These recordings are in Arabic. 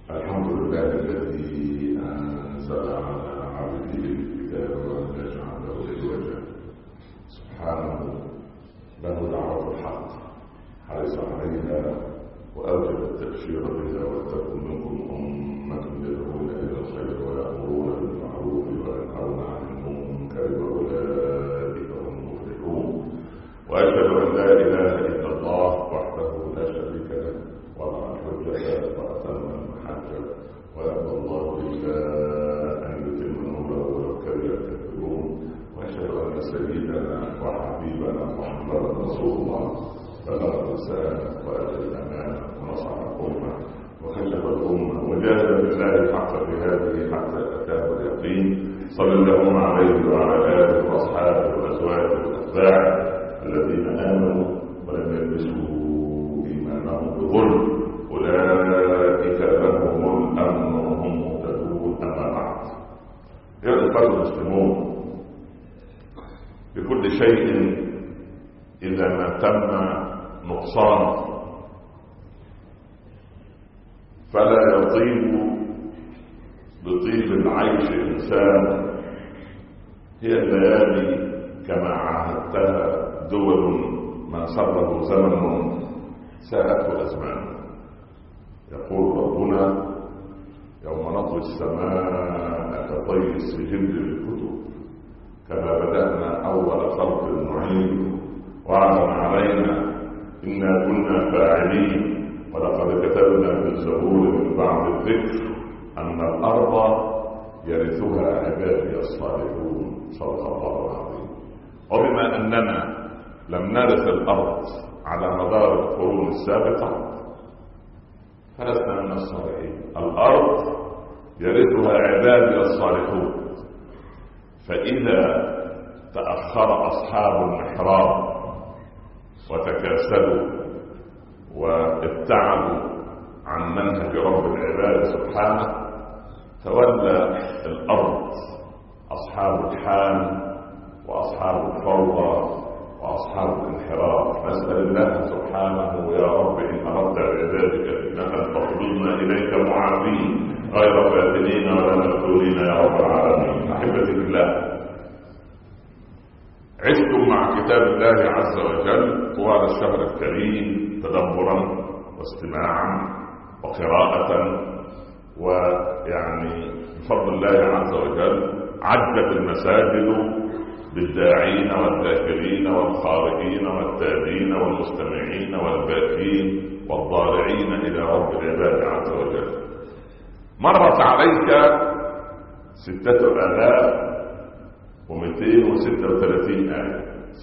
الحمد لله الذي أنزل على عبده الكتاب ولم يجعل له عوجا. سبحانه له دعوة الحق حرص عليها وأوجب التبشير بها، ولتكن منكم أمة يدعون إلى الخير ويأمرون بالمعروف وينهون عن المنكر وأولئك هم المفلحون. وأشهد أن لا إله إلا الله وحده لا شريك له وضع الحجة وأتم المحجة، ويأبى الله إلا أن يتم نوره ولو كره الكافرون. وأشهد أن سيدنا وحبيبنا محمدا رسول الله بلغ الرسالة وأدى الأمانة ونصح الأمة وكشف الأمة وجاهد بالله حق جهاده حتى أتاه اليقين. صلى الله عليه وعلى آله وأصحابه وأزواجه وأتباعه الذين آمنوا ولم يلبسوا إيمانهم بظلم، أولئك لهم الأمن وهم مهتدون. أما بعد، يا أيها المسلمون، بكل شيء إذا ما تم نقصان فلا يطيب بطيب العيش إنسان. هي الليالي كما عاهدتها دول ما سره زمن ساءته أزمان. يقول ربنا: يوم نطوي السماء كطي السجل للكتب كما بدأنا أول خلق نعيد وعدا علينا إنا كنا فاعلين. ولقد كتبنا في الزبور من بعد الذكر أن الأرض يرثها عبادي الصالحون. صدق الله العظيم. وبما أننا لم نرث الأرض على مدار القرون السابقة فلسنا من الصالحين. الأرض يرثها عبادي الصالحون. فإذا تأخر أصحاب المحراب وتكاسلوا وابتعدوا عن منهج رب العباد سبحانه تولى الأرض أصحاب الحال وأصحاب الفوضى وأصحاب الانحراف. نسأل الله سبحانه: يا رب إن أردت بعبادك فتنة فاقبضنا إليك معافين غير فاتنين ولا مفتونين يا رب العالمين. أحبتي بالله، عشتم مع كتاب الله عز وجل طوال الشهر الكريم تدبرا واستماعا وقراءة، ويعني بفضل الله عز وجل عجت المساجد بالداعين والذاكرين والخارجين والتابعين والمستمعين والباكين والضارعين إلى رب العباد عز وجل. مرت عليك 6236 آية،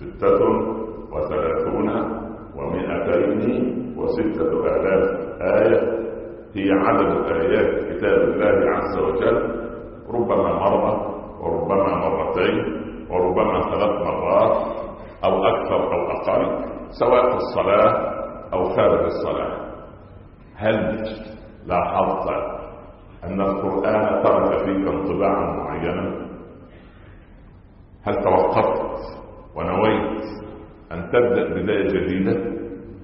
36,206 آية هي عدد آيات كتاب الله عز وجل. ربما مرة وربما مرتين وربما 3 مرات أو أكثر أو أقل، سواء في الصلاة أو خارج الصلاة. هل لاحظت أن القرآن ترك فيك انطباعا معينا؟ هل توقفت ونويت أن تبدأ بداية جديدة؟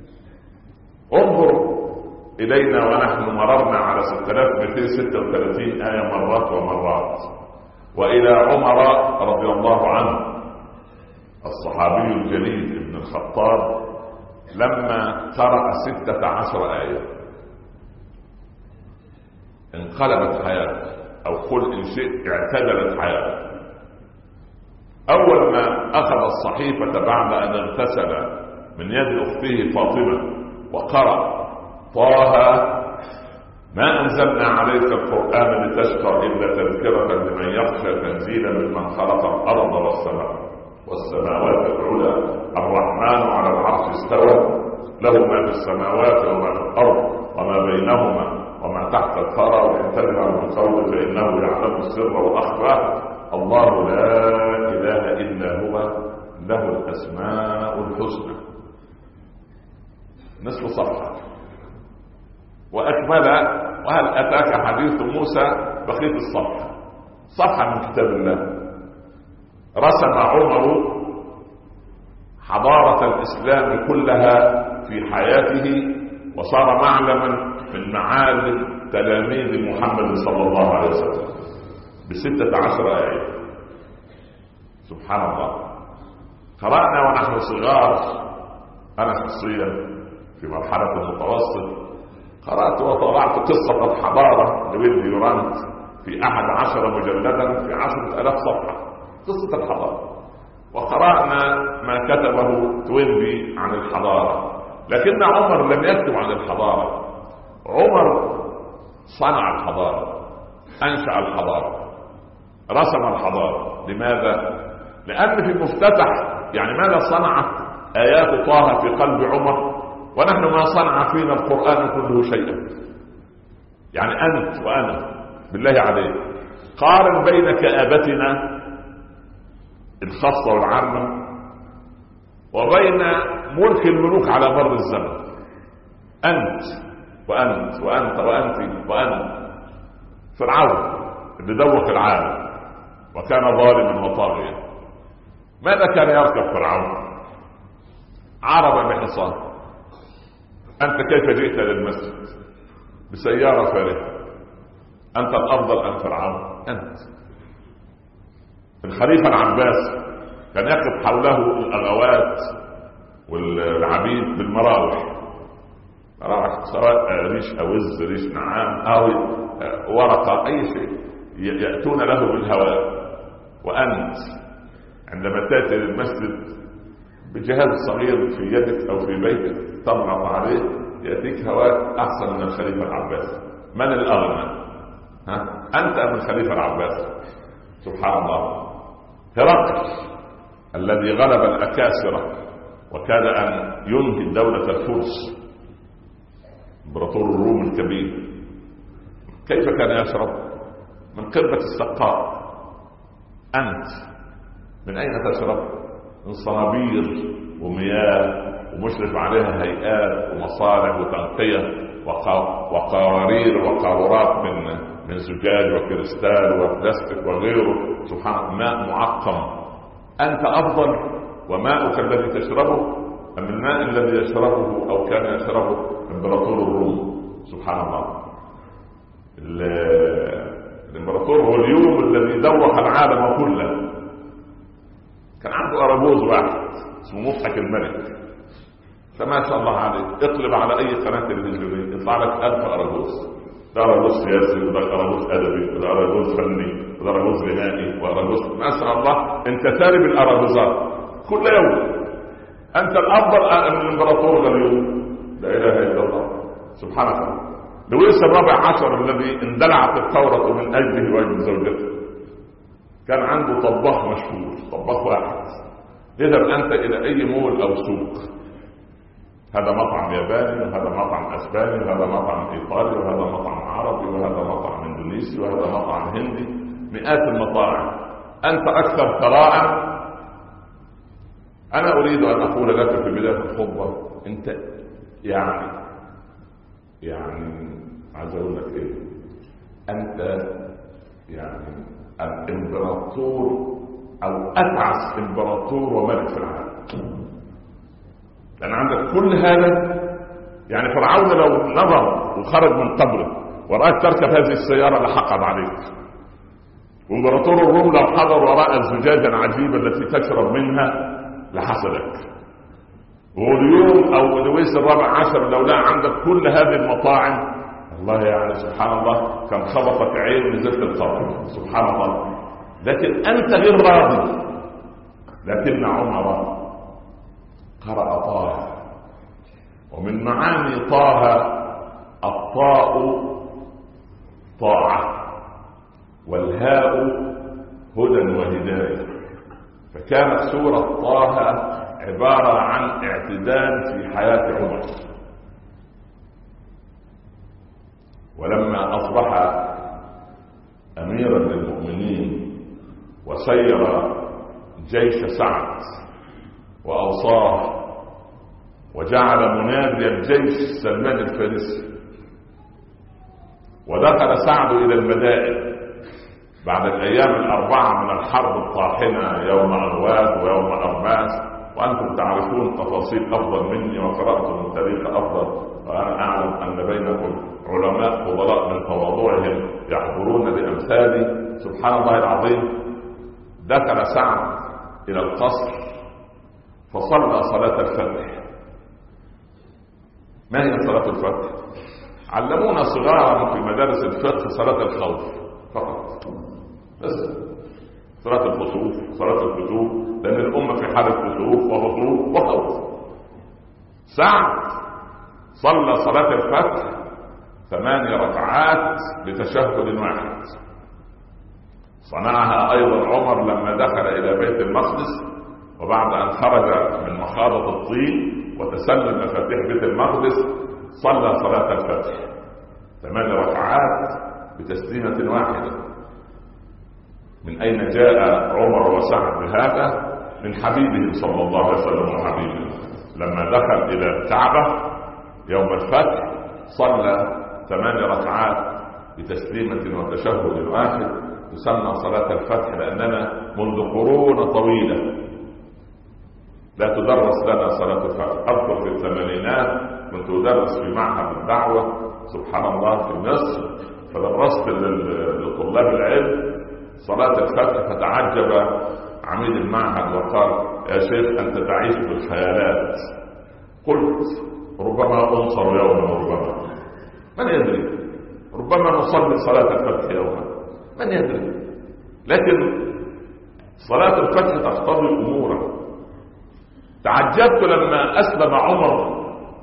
انظر إلينا ونحن مررنا على 6236 آية مرات ومرات، وإلى عمر رضي الله عنه الصحابي الجليل ابن الخطاب لما قرأ 16 آية انقلبت حياته، أو قل إن شئت اعتدلت حياته. أول ما أخذ الصحيفة بعد أن اغتسل من يد أخته فاطمة وقرأ: طه ما أنزلنا عليك القرآن لتشقى إلا تذكرة لمن يخشى تنزيلا ممن خلق الأرض والسماوات العلى الرحمن على العرش استوى له ما في السماوات وما في الأرض وما بينهما وما تحت الثرى وإن تجهر بالقول فإنه يعلم السر وأخفى الله لا إله إلا هو له الأسماء الحسنى. نصف صفحة وأكمل. وهل أتاك حديث موسى؟ بقية الصفحة، صفحة من كتاب الله. رسم عمر حضارة الإسلام كلها في حياته وصار معلما من معالم تلاميذ محمد صلى الله عليه وسلم ب16 آية. سبحان الله. قرأنا ونحن صغار، أنا شخصيا في مرحلة المتوسط قرأت وطلعت قصة الحضارة لويل ديورانت في 11 مجلدا في 10,000 صفحة، قصة الحضارة. وقرأنا ما كتبه توينبي عن الحضارة، لكن عمر لم يكتب عن الحضارة. عمر صنع الحضارة، أنشأ الحضارة، رسم الحضارة. لماذا؟ لأن في مفتتح، يعني ماذا صنعت آيات طه في قلب عمر ونحن ما صنع فينا القرآن كله شيئا؟ يعني أنت وأنا بالله عليك قارن بين كآبتنا الخاصة والعامة وبين ملك الملوك على مر الزمن. أنت وأنت وأنت وأنت وأنت. فرعون اللي دوخ العالم وكان ظالما وطاغيا، ماذا كان يركب فرعون؟ عربة بحصان. أنت كيف جئت للمسجد؟ بسيارة فارهة. أنت الأفضل أم فرعون؟ أنت. الخليفة العباسي كان يقف حوله الأغوات والعبيد بالمراوح، مراوح سواء ريش أوز، ريش نعام أو ورقة، أي شيء يأتون له بالهواء. وأنت عندما تأتي للمسجد بجهاز صغير في يدك أو في بيتك تضغط عليه يأتيك هواء أحسن من الخليفة العباسي. من الأغنى؟ أنت أم الخليفة العباسي؟ سبحان الله. هرقل الذي غلب الأكاسرة وكاد أن ينهي دولة الفرس، امبراطور الروم الكبير، كيف كان يشرب؟ من قربة السقاء. أنت من أين تشرب؟ من صنابير ومياه ومشرف عليها هيئات ومصالح وتنقية وقوارير وقارورات من زجاج وكريستال وبلاستيك وغيره. سبحان الله. ماء معقم. أنت أفضل وماؤك الذي تشربه أم الماء الذي يشربه أو كان يشربه امبراطور الروم؟ سبحان الله. الامبراطور هو اليوم الذي دوخ العالم كله. كان عنده أراجوز واحد اسمه مضحك الملك، فما شاء الله عليه اقلب على أي قناة تلفزيونية يطلع لك 1000 أراجوز. ده أراجوز سياسي، وده أراجوز أدبي، وده أراجوز فني، وده أراجوز غنائي، وأراجوز ما شاء الله. أنت تارب الأراجوزات كل يوم. أنت الأفضل من الإمبراطور اليوم. لا إله إلا الله. سبحان الله. لويس ال14 الذي اندلعت الثورة من أجله وأجل زوجته كان عنده طباخ مشهور، طباخ واحد. اذهب أنت إلى أي مول أو سوق، هذا مطعم ياباني وهذا مطعم أسباني وهذا مطعم إيطالي وهذا مطعم عربي وهذا مطعم إندونيسي وهذا مطعم هندي، مئات المطاعم. أنت أكثر ثراء. أنا أريد أن أقول لك في بداية الخطبة، أنت يعني عايز أقول لك إيه؟ أنت يعني الإمبراطور أو أتعس إمبراطور وملك في العالم، لأن عندك كل هذا. يعني فرعون لو نظر وخرج من قبره ورأيك تركب هذه السيارة لحقد عليك، وإمبراطور الروم لو حضر وراء الزجاجة العجيبة التي تشرب منها لحسدك. واليوم أو لويس ال14 لو لا عندك كل هذه المطاعم، الله يعني سبحان الله كان خبطك عين نزلت القبر. سبحان الله. لكن أنت غير راضي. لكن عمر قرأ طه، ومن معاني طه الطاء طاعة والهاء هدى وهداية، فكانت سورة طه عبارة عن اعتدال في حياة عمر. ولما أصبح أميرا للمؤمنين وسير جيش سعد وأوصاه وجعل منادي الجيش سلمان الفارسي، ودخل سعد إلى المدائن بعد الأيام 4 من الحرب الطاحنة، يوم أغواث ويوم أرماس وأنتم تعرفون تفاصيل أفضل مني وقرأتم من تاريخ أفضل، وأنا أعلم أن بينكم علماء فضلاء من تواضعهم يحضرون بأمثالي. سبحان الله العظيم، دخل سعد إلى القصر فصلى صلاة الفتح. ما هي صلاة الفتح؟ علمونا صغارا في مدارس الفقه صلاة الخوف فقط، بس صلاة الخسوف، صلاة الكسوف، لأن الأمة في حالة كسوف وخسوف وخوف. سعد صلى صلاة الفتح 8 ركعات بتشهد واحد. صنعها أيضا عمر لما دخل إلى بيت المقدس، وبعد أن خرج من مخاضة الطين وتسلم مفاتيح بيت المقدس صلى صلاة الفتح 8 ركعات بتسليمة واحدة. من أين جاء عمر وسعد بهذا؟ من حبيبه صلى الله عليه وسلم. وحبيبه لما دخل إلى الكعبة يوم الفتح صلى 8 ركعات بتسليمة وتشهد واحد، تسمى صلاة الفتح لأننا منذ قرون طويلة لا تدرس لنا صلاة الفتح. أذكر في الثمانينات كنت أدرس في معهد الدعوة سبحان الله في مصر، فدرست لطلاب العلم صلاة الفتح، فتعجب عميد المعهد وقال: يا شيخ أنت تعيش بالخيالات. قلت: ربما أنصر يوما وربما، من يدري، ربما نصلي صلاة الفتح يوما، من يدري. لكن صلاة الفتح تقتضي أمورا. تعجبت لما أسلم عمر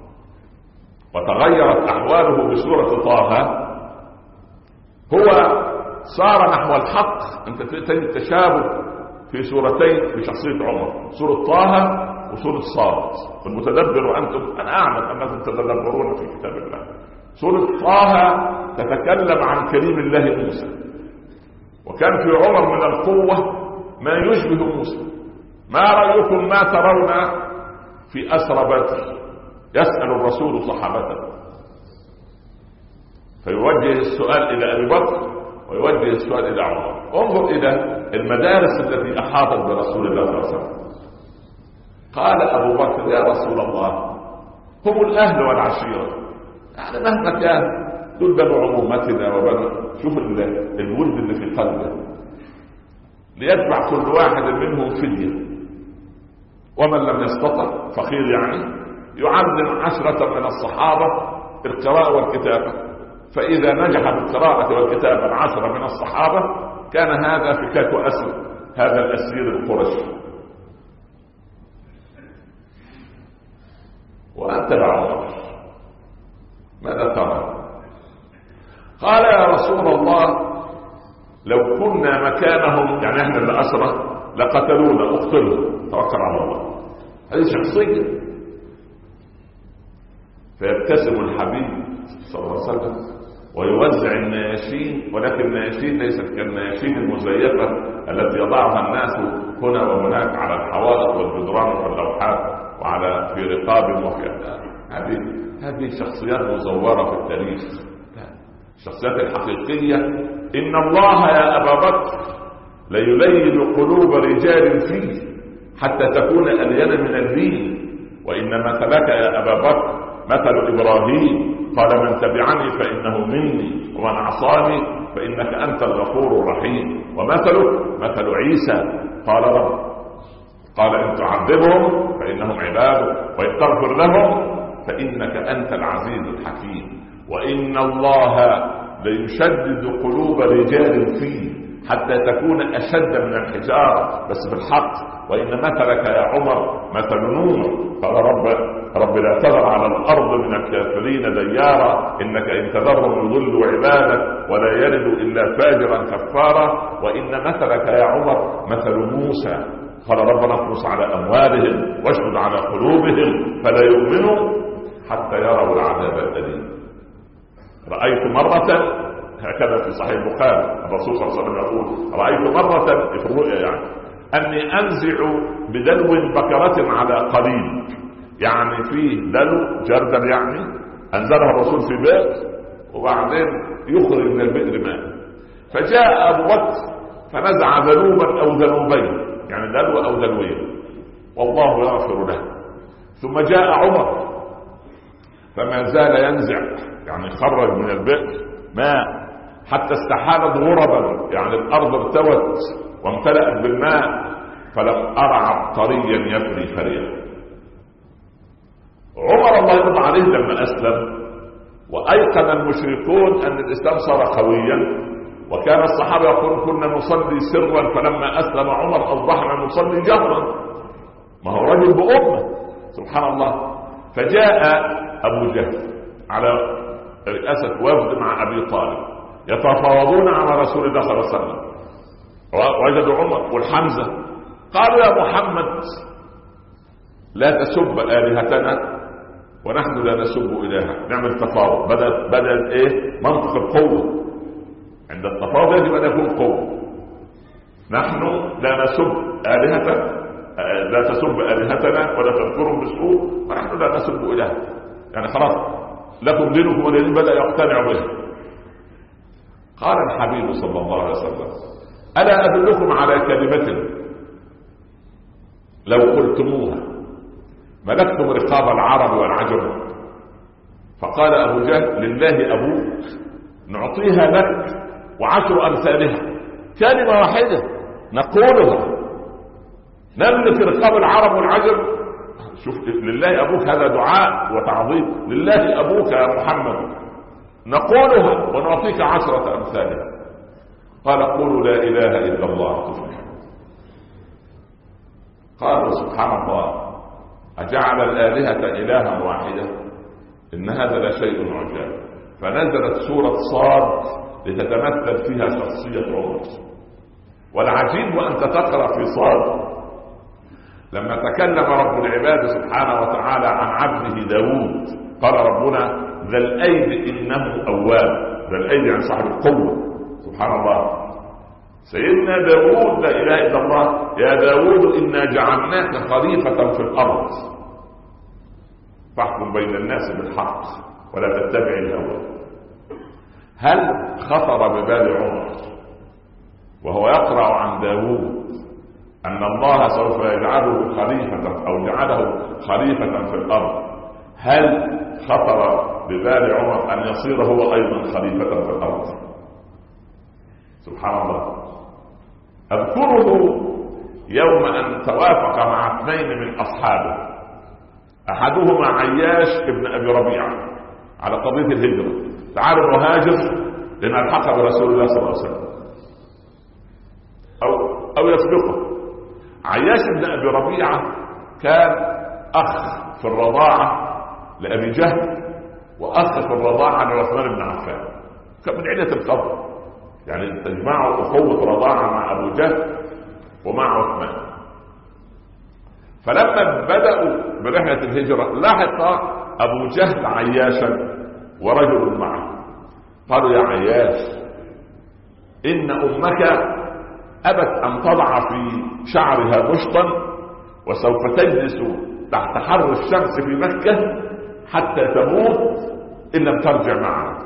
وتغيرت أحواله بسورة طه، هو صار نحو الحق. أنت تجد تشابه في سورتين في شخصية عمر، سورة طه وسورة صاد. المتدبر أنتم، أنا أعلم أنكم تتدبرون في كتاب الله. سورة طه تتكلم عن كريم الله موسى، وكان في عمر من القوة ما يشبه موسى. ما رأيكم ما ترون في أسرى بدر؟ يسأل الرسول صحابته فيوجه السؤال إلى أبي بكر ويوجه السؤال إلى عمر. انظر إلى المدارس التي أحاطت برسول الله صلى الله عليه وسلم. قال أبو بكر: يا رسول الله، هم الأهل والعشيرة، يعني مهما كان دول بنو عمومتنا وبنو. شوف الولد اللي في قلبه، ليتبع كل واحد منهم فدية، ومن لم يستطع فقير يعني يعلم 10 من الصحابة القراءة والكتابة، فإذا نجح بالقراءة والكتابة 10 من الصحابة كان هذا فكاك أسر هذا الأسير القرشي. وأنت يا عمر ماذا ترى؟ قال: يا رسول الله، لو كنا مكانهم، يعني احنا اللي أسرى، لقتلونا، اقتلوا، توكل على الله. هذه شخصية. فيبتسم الحبيب صلى الله عليه وسلم ويوزع النياشين، ولكن النياشين ليست كالنياشين المزيفة التي يضعها الناس هنا وهناك على الحوائط والجدران واللوحات وعلى في رقاب وفي هذه شخصيات مزورة في التاريخ. الشخصيات الحقيقية: إن الله يا أبا بكر ليلين قلوب رجال فيه حتى تكون ألين من الدين، وإن مثلك يا أبا بكر مثل إبراهيم قال: من تبعني فإنه مني، ومن عصاني فإنك أنت الغفور الرحيم، ومثلك مثل عيسى قال: رب، قال: إن تعذبهم فإنهم عبادك، وإن تغفر لهم فإنك أنت العزيز الحكيم، وإن الله ليشدد قلوب رجال فيه حتى تكون أشد من الحجارة، بس بالحق، وإن مثلك يا عمر مثل نوح قال: رب لا تذر على الأرض من الكافرين ديارا، إنك إن تذرهم يضلوا عبادك ولا يلدوا إلا فاجرا كفارا، وإن مثلك يا عمر مثل موسى قال: ربنا اطمس على أموالهم واشدد على قلوبهم فلا يؤمنوا حتى يروا العذاب الأليم. رأيت مرة، هكذا في صحيح البخاري، الرسول صلى الله عليه وسلم يقول: رأيت مرة في الرؤيا يعني أني أنزع بدلو بكرة على قليل، يعني فيه دلو جردل، يعني أنزلها الرسول في بئر وبعدين يخرج من البئر ماء، فجاء أبو بكر فنزع ذنوبا أو ذنوبين، يعني دلو أو دلوين، والله يغفر له. ثم جاء عمر فما زال ينزع، يعني خرج من البئر ماء حتى استحالت غربا، يعني الارض ارتوت وامتلأت بالماء، فلم أرى عبقريا يفري فريا. عمر الله يرضى عليه لما أسلم وأيقن المشركون أن الإسلام صار قويا، وكان الصحابة يقولون كنا نصلي سرا، فلما أسلم عمر أصبحنا نصلي جهرا. ما هو رجل بأمة سبحان الله. فجاء أبو جهل على رئاسة وفد مع أبي طالب يتفاوضون على رسول الله صلى الله عليه وسلم، وجدوا عمر والحمزة. قالوا يا محمد لا تسب آلهتنا ونحن لا نسب إلهك. نعمل تفاوض. بدأت ايه منطق القوة. عند التفاوض يجب أن يكون قوة. نحن لا نسب آلهتنا، لا تسب آلهتنا ولا تذكرهم بسوء، ونحن لا نسب إلهك. يعني خلاص لكم دينكم والذين بدأ يقتنع به. قال الحبيب صلى الله عليه وسلم ألا أدلكم على كلمة لو قلتموها ملكتم رقاب العرب والعجم؟ فقال أبو جهل لله أبوك نعطيها لك وعشر أمثالها. كلمة واحدة نقولها نملك رقاب العرب والعجم. شوف لله أبوك، هذا دعاء وتعظيم. لله أبوك يا محمد نقولها ونعطيك 10 أمثالها. قال قولوا لا إله إلا الله تفلحون. قالوا سبحان الله أجعل الآلهة إلها واحدة إن هذا لشيء عجاب. فنزلت سورة صاد لتتمثل فيها شخصية عمر. والعجيب أنت تقرأ في صاد لما تكلم رب العباد سبحانه وتعالى عن عبده داود قال ربنا ذا الأيد إنه أواب. ذا الأيد عن صاحب القوة سبحان الله. سيدنا داود لا إله إلا الله يا داود إنا جعلناك خليفة في الأرض فاحكم بين الناس بالحق ولا تتبع الهوى. هل خطر ببال عمر وهو يقرأ عن داود أن الله سوف يجعله خليفة أو جعله خليفة في الأرض، هل خطر ببال عمر أن يصير هو أيضا خليفة في الأرض؟ سبحان الله. أذكره يوم أن توافق مع 2 من أصحابه، أحدهما عياش ابن أبي ربيعة على قضية الهجرة. تعالوا نهاجر لنلحق برسول الله صلى الله عليه وسلم أو يسبقه. عياش ابن أبي ربيعة كان أخ في الرضاعة لأبي جهل وأخ في الرضاعة لعثمان بن عفان. كان من عيلة القبر، يعني تجمعوا أخوة رضاعة مع أبو جهل ومع عثمان. فلما بدأوا برحلة الهجرة لاحظ أبو جهل عياشا ورجل معه. قالوا يا عياش إن أمك أبت أن تضع في شعرها مشطا وسوف تجلس تحت حر الشمس في مكة حتى تموت إن لم ترجع معنا.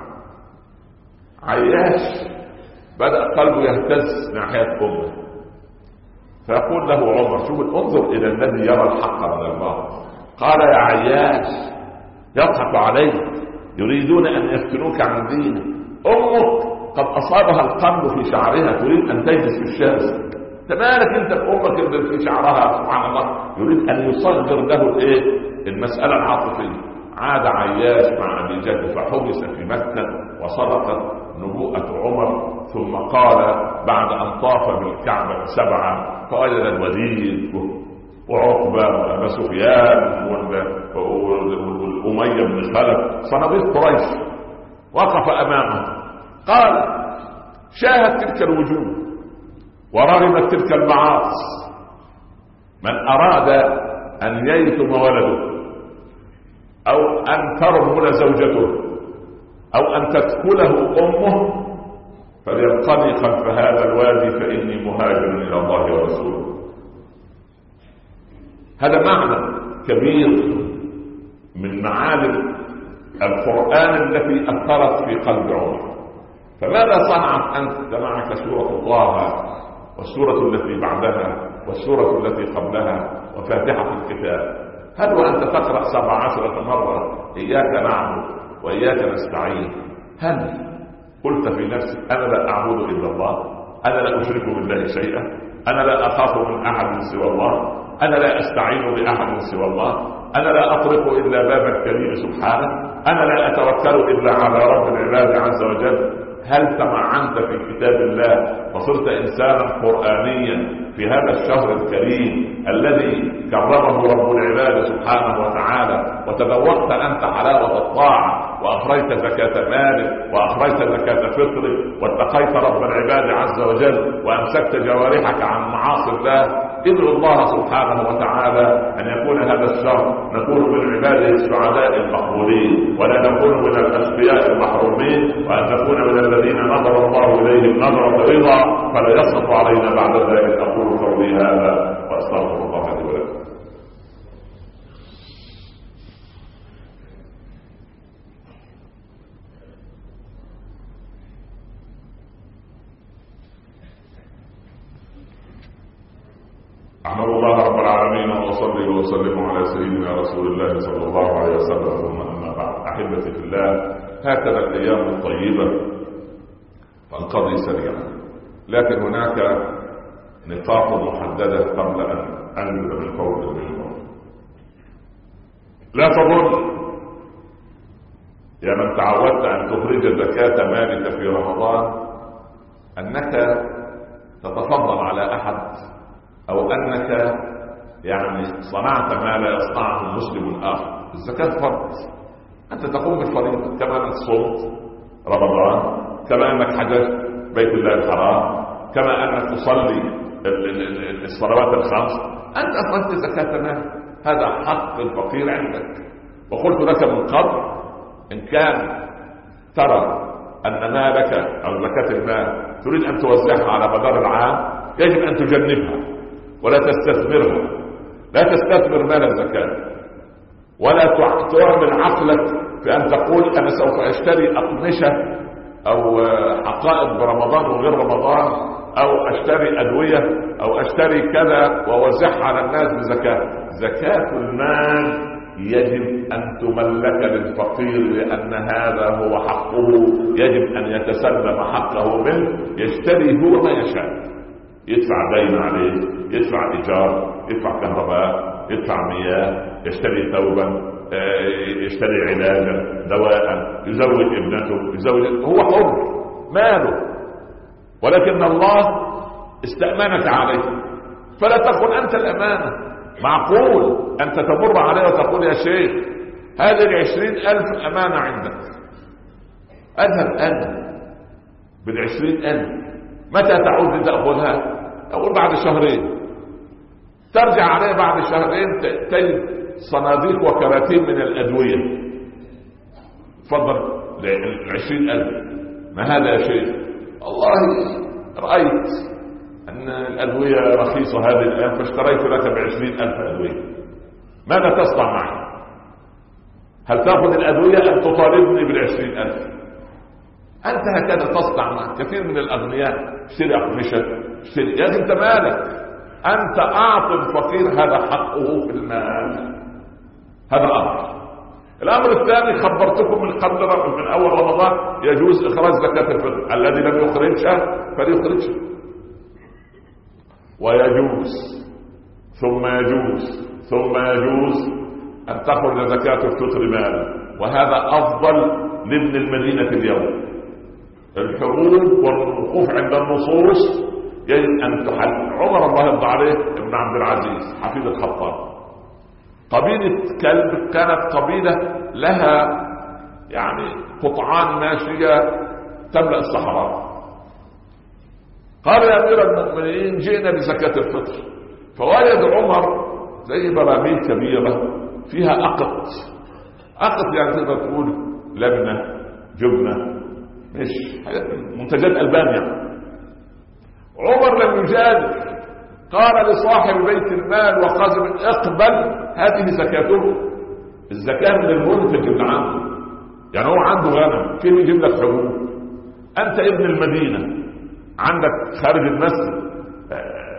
عياش بدأ قلبه يهتز ناحية أمه، فيقول له عمر شوف انظر إلى الذي يرى الحق من الله. قال يا عياش يضحك عليك يريدون أن يفتنوك عن دينك. أمك قد أصابها القمل في شعرها تريد أن تجلس في الشمس. تمالك أنت بأمك اللي في شعرها سبحان الله يريد أن يصغر له المسألة العاطفية. عاد عياش مع أبي جهل فحبس في مكة وصدقت نبوءة عمر. ثم قال بعد أن طاف بالكعبة 7 فوجد الوليد وعقبة وأبا سفيان والأمية بن خلف صناديق قريش وقف أمامه. قال شاهد تلك الوجوه ورغبت تلك المعاصي من أراد أن ييتم ولده أو أن ترمل زوجته أو أن تدخله أمه فليلقني خلف هذا الوادي فإني مهاجر إلى الله ورسوله. هذا معنى كبير من معالم القرآن التي أثرت في قلب عمر. فماذا صنعت أنت معك سورة طه والسورة التي بعدها والسورة التي قبلها وفاتحة الكتاب. هل وأنت تقرأ 17 مرة إياك نعبد وإياك نستعين، هل قلت في نفسك أنا لا أعبد إلا الله، أنا لا أشرك بالله شيئا، أنا لا أخاف من أحد سوى الله، أنا لا أستعين بأحد سوى الله، أنا لا أطرق إلا باب الكريم سبحانه، أنا لا أتوكل إلا على رب العباد عز وجل؟ هل تمعنت في كتاب الله وصرت إنسانا قرآنيا في هذا الشهر الكريم الذي كرمه رب العباد سبحانه وتعالى، وتذوقت أنت حلاوة الطاعة، وأخرجت زكاة مالك، وأخرجت زكاة فطرك، واتقيت رب العباد عز وجل، وأمسكت جوارحك عن معاصي الله؟ ادعو الله سبحانه وتعالى أن يكون هذا الشهر نكون من عباده السعداء المقبولين، ولا نكون من الأشقياء المحرومين، وأن نكون من الذين نظر الله إليهم نظرة رضا فلا يسقط علينا بعد ذلك. أقول قولي هذا وأستغفر الله لي ولكم. أحمد الله رب العالمين وأصلي وأسلم على سيدنا رسول الله صلى الله عليه وسلم، ثم أما بعد. أحبتي في الله، هكذا الأيام الطيبة تنقضي سريعا، لكن هناك نقاط محددة قبل أن أنزل من فوق المنبر. لا تظن يا من تعودت أن تخرج زكاة مالك في رمضان أنك تتفضل على أحد، أو أنك يعني صنعت ما لا يصنعه مسلم آخر. الزكاة فرض، أنت تقوم بالفريضة، كما أنك صمت رمضان، كما أنك حججت بيت الله الحرام، كما أنك تصلي الصلوات الخمس، أنت أخرجت زكاة مال. هذا حق الفقير عندك. وقلت لك من قبل، إن كان ترى أن مالك أو زكاة المال تريد أن توزعها على مدار العام، يجب أن تجنبها ولا تستثمرها. لا تستثمر مال الزكاة، ولا تعمل عقلك في أن تقول أنا سوف أشتري أقمشة أو حقائب برمضان وغير رمضان، أو أشتري أدوية، أو أشتري كذا ووزعها على الناس بزكاة. زكاة المال يجب أن تملك للفقير، لأن هذا هو حقه، يجب أن يتسلم حقه منه، يشتري هو ما يشاء، يدفع دين عليه، يدفع إيجار، يدفع كهرباء، يدفع مياه، يشتري ثوبا، يشتري علاجا، دواء، يزوج ابنته، يزوج، هو حر ماله، ولكن الله استأمنك عليه، فلا تكن أنت الأمانة. معقول أنت تمر عليه وتقول يا شيخ هذه 20,000 أمانة عندك، أذهب أنا بال20,000، متى تعود لتأخذها؟ أقول بعد شهرين. ترجع عليه بعد شهرين تجد صناديق وكراتين من الأدوية. تفضل 20,000. ما هذا يا شيخ؟ والله رأيت أن الأدوية رخيصة هذه الآن فاشتريت لك ب20,000 أدوية. ماذا تصنع معي؟ هل تأخذ الأدوية أم تطالبني بال20,000؟ أنت هكذا تصنع مع كثير من الأغنياء. اشتري أقمشة، اشتري، يا أخي أنت مالك؟ أنت أعطي الفقير، هذا حقه في المال. هذا أمر. الأمر الثاني خبرتكم من قبل من أول رمضان، يجوز إخراج زكاة الفطر، الذي لم يخرجها فليخرجها. ويجوز ثم يجوز ثم يجوز أن تخرج زكاة الفطر مالا، وهذا أفضل لابن المدينة اليوم. الحروب والوقوف عند النصوص يجب أن تحل. عمر الله يرضى عليه ابن عبد العزيز حفيد الخطاب، قبيلة كلب كانت قبيلة لها يعني قطعان ماشية تملأ الصحراء. قال يا أمير المؤمنين جئنا بزكاة الفطر، فوجد عمر زي براميل كبيرة فيها أقط يعني تقدر تقول لبنة، جبنة، مش منتجات ألبانيا. عمر لم يجادل، قال لصاحب بيت المال وخازن اقبل، هذه زكاته. الزكاة من المنتج اللي عنده، يعني هو عنده غنم، كيف يجيب لك حبوب؟ أنت ابن المدينة، عندك خارج المسجد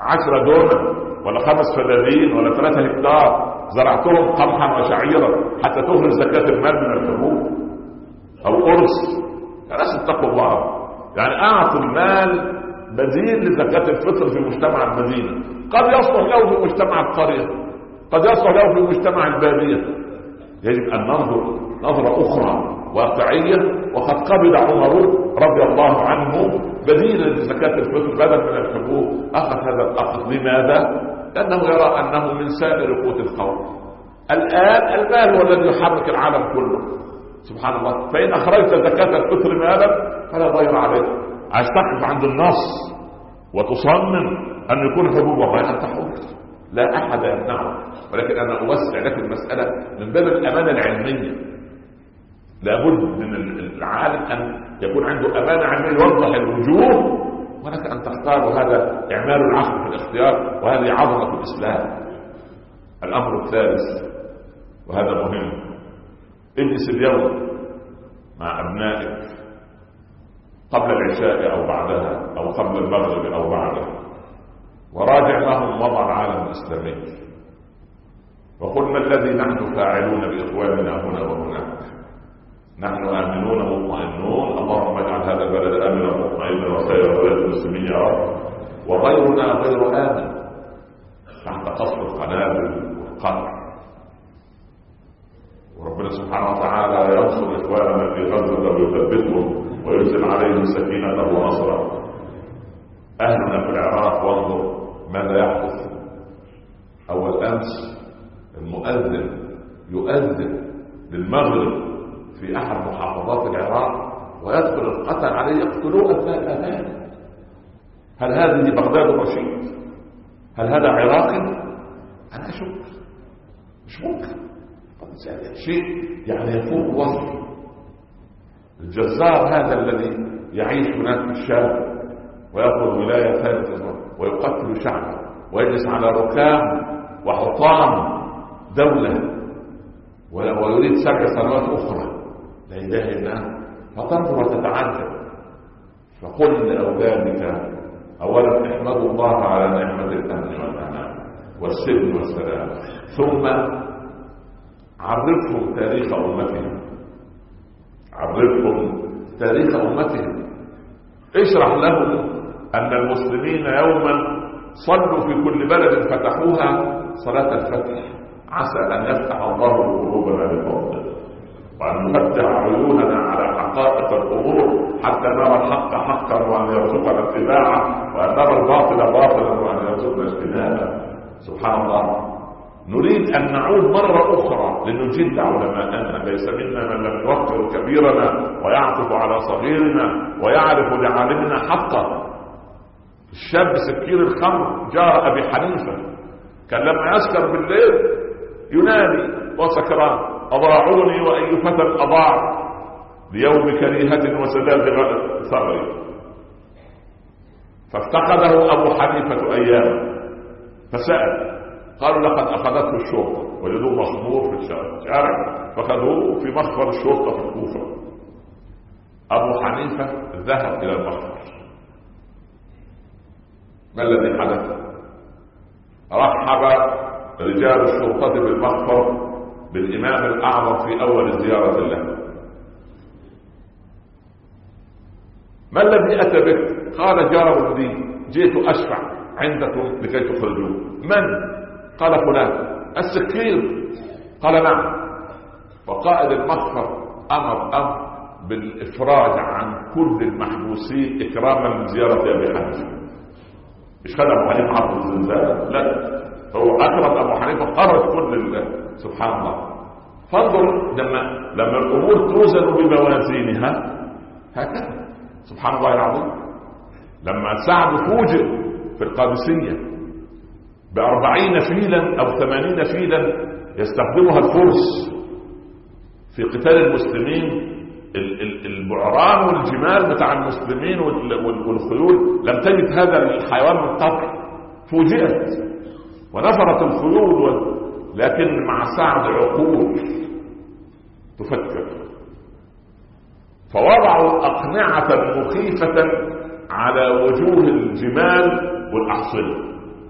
10 دونم ولا 5 فدادين ولا 3 هكتار زرعتهم قمحا وشعيرا حتى تخرج زكاة المال من الحبوب او قرص، ناس اتقوا الله. يعني اعطوا المال بديل لزكاة الفطر في مجتمع المدينة، قد يصلح له في مجتمع القرية، قد يصلح له في مجتمع البادية. يجب ان ننظر نظرة اخرى واقعية. وقد قبل عمر رضي الله عنه بديلا لزكاة الفطر بدل من الحبوب، اخذ هذا الاخذ. لماذا؟ لانه يرى انه من سائر قوت القوم. الان المال هو الذي يحرك العالم كله سبحان الله. فان اخرجت زكاة الفطر مالا فلا ضير عليك. عايز تقف عند النص وتصمم ان يكون حبوب والله انت حر، لا احد يمنعه. ولكن انا اوسع لك المسألة من باب الامانة العلمية. لابد من العالم ان يكون عنده امانة علمية يوضح الوجوه، ولك ان تختار. هذا اعمال العقل في الاختيار، وهذه عظمة الاسلام. الامر الثالث وهذا مهم، اجلس اليوم مع ابنائك قبل العشاء او بعدها او قبل المغرب او بعده، وراجع لهم وضع العالم الاسلامي، وقل ما الذي نحن فاعلون باخواننا هنا وهناك. نحن آمنون مطمئنون، اللهم اجعل هذا البلد آمنا مطمئنا وسائر بلاد المسلمين يا رب، وغيرنا غير آمن تحت قصف القنابل والقتل. وربنا سبحانه وتعالى ينصر إخواننا في غزة ويثبتهم وينزل عليهم سكينته ونصره. أهلنا في العراق وانظر ماذا يحدث. أول أمس المؤذن يؤذن للمغرب في احد محافظات العراق ويدخل القتل عليه يقتلوه اثناء الاذان. هل هذه بغداد الرشيد؟ هل هذا عراقي؟ انا اشك مش ممكن. شيء يعني يفوق الوصف. الجزار هذا الذي يعيش هناك في الشام ويأخذ ولاية ثالثة ويقتل شعبه ويجلس على ركام وحطام دولة ويريد 7 سنوات اخرى، لا اله الا انت. فتنظر وتتعجب. فقل لاولادك اولا احمدوا الله على نعمه الامن والامان والسلم والسلام، ثم عرفهم تاريخ امتهم، عرفهم تاريخ امتهم. اشرح لهم ان المسلمين يوما صلوا في كل بلد فتحوها صلاة الفتح، عسى ان يفتح الله قلوبنا بفضله وأن نفتح عيوننا على حقائق الأمور حتى نرى الحق حقا وأن يرزقنا اتباعه، وأن نرى الباطل باطلا وأن يرزقنا اجتنابه. سبحان الله. نريد أن نعود مرة أخرى لنجد علماءنا. ليس منا من لم يوقر كبيرنا ويعطف على صغيرنا ويعرف لعالمنا حقا. الشاب سكير الخمر جاء أبي حنيفة كان لما يسكر بالليل ينادي وسكران أضاعوني وأي فتى أضاع ليوم كريهة وسداد ثغري. فافتقده أبو حنيفة أيام فسأل، قالوا لقد أخذته الشرطة، وجدوه مخمور في الشارع فأخذوه في مخبر الشرطة في الكوفة. أبو حنيفة ذهب إلى المخبر. ما الذي حدث؟ رحب رجال الشرطة بالمخبر بالإمام الأعظم في أول زيارة له. ما الذي أتى بك؟ قال جار لي جئت أشفع عندكم لكي تخرجوه. من؟ قال فلان. السكير؟ قال نعم. وقائد المخبر أمر بالإفراج عن كل المحبوسين إكراما من زيارة أبي حنيفة. مش خد أبو حنيفة عبد الزلزال، لا، هو أكرم أبو حنيفة خرج كل سبحان الله. فانظر لما الأمور توزن بموازينها هكذا سبحان الله العظيم. لما سعد فوجئ في القادسية ب40 فيلا أو 80 فيلا يستخدمها الفرس في قتال المسلمين، البعران والجمال بتاع المسلمين والخيول لم تجد هذا الحيوان من قبل. فوجئت ونفرت الخيول، لكن مع سعد عقول تفكر، فوضعوا أقنعة مخيفة على وجوه الجمال والأحصنة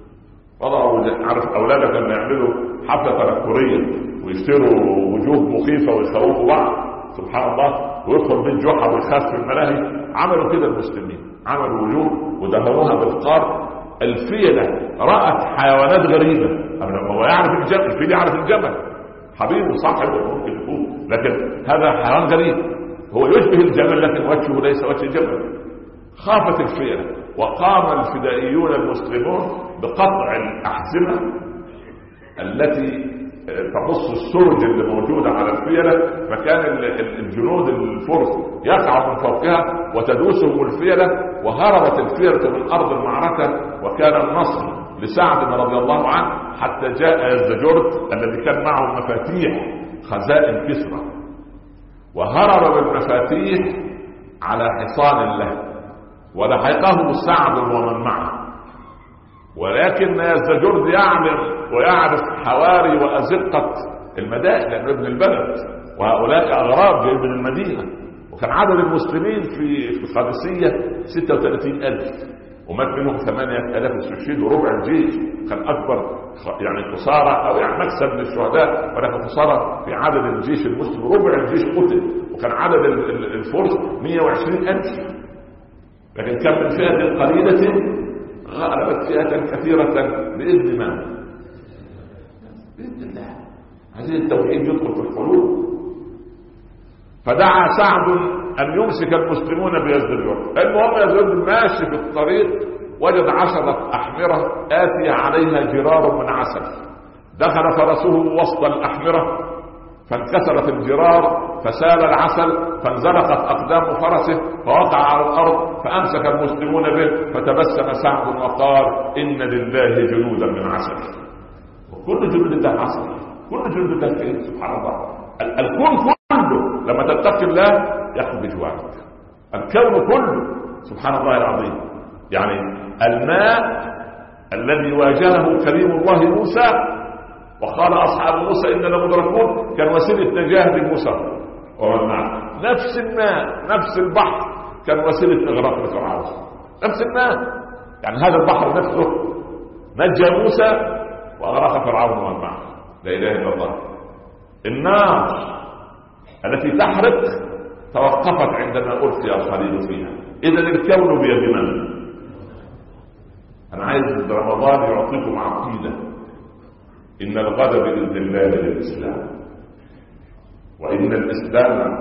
عارف اولادك لما يعملوا حفله تنكريه ويشتروا وجوه مخيفه ويخوفوا بعض، سبحان الله، ويدخل بيت جحا ويخاف في الملاهي. عملوا كده المسلمين، عملوا وجوه ودهنوها بالقار. الفيلة رأت حيوانات غريبة. هو يعرف الجمل، الفيل يعرف الجمل، حبيبه صاحبه ممكن يكون، لكن هذا حيوان غريب هو يشبه الجمل لكن وجهه ليس وجه الجمل. خافت الفيلة، وقام الفدائيون المسلمون بقطع الأحزمة التي تقص السرج اللي موجودة على الفيلة، فكان الجنود الفرس يقع من فوقها وتدوسهم الفيلة، وهربت الفيلة من أرض المعركة، وكان النصر لسعد رضي الله عنه حتى جاء يزدجرد الذي كان معه مفاتيح خزائن كسرى، وهرب بالمفاتيح على حصان له، ولحقه سعد ومن معه. ولكن يزدجرد يعرف حواري وأزقة المدائن لأنه ابن البلد، وهؤلاء أغراب جايين من المدينة. وكان عدد المسلمين في القادسية 36,000 ومات منهم 8,000 استشهدوا، وربع الجيش. كان أكبر يعني خسارة أو يعني مكسب للشهداء، ولكن خسارة في عدد الجيش المسلم، ربع الجيش قتل. وكان عدد الفرس 120,000، لكن كم من فئة قليلة غلبت فئة كثيرة بإذن من؟ بإذن الله. هذه التوحيد يدخل في القلوب. فدعا سعد أن يمسك المسلمون بيزدجرد. المهم يزدجرد ماشي في الطريق، وجد 10 أحمرة آتي عليها جرار من عسل، دخل فرسه وسط الأحمرة فانكسرت الجرار فسال العسل، فانزلقت أقدام فرسه فوقع على الأرض، فأمسك المسلمون به، فتبسم سعد وقال: إن لله جنودا من عسل. وكل جنود الله عسل، كل جنود الله خير. سبحان الله، الكون كله لما تتقي الله يخرج عنك، الكون كله. سبحان الله العظيم. يعني الماء الذي واجهه كريم الله موسى وقال أصحاب موسى إننا لمدركون كان وسيلة نجاة لموسى ومن معه. نفس الماء، نفس البحر كان وسيلة إغراق لفرعون. نفس الماء، يعني هذا البحر نفسه نجى موسى وأغرق فرعون ومن معه. لا إله إلا الله. النار التي تحرق توقفت عندما ألقي الخليل فيها. إذا الكون بيد من؟ أنا عايز رمضان يعطيكم عقيدة إن الغد بإذن الله للإسلام، وإن الإسلام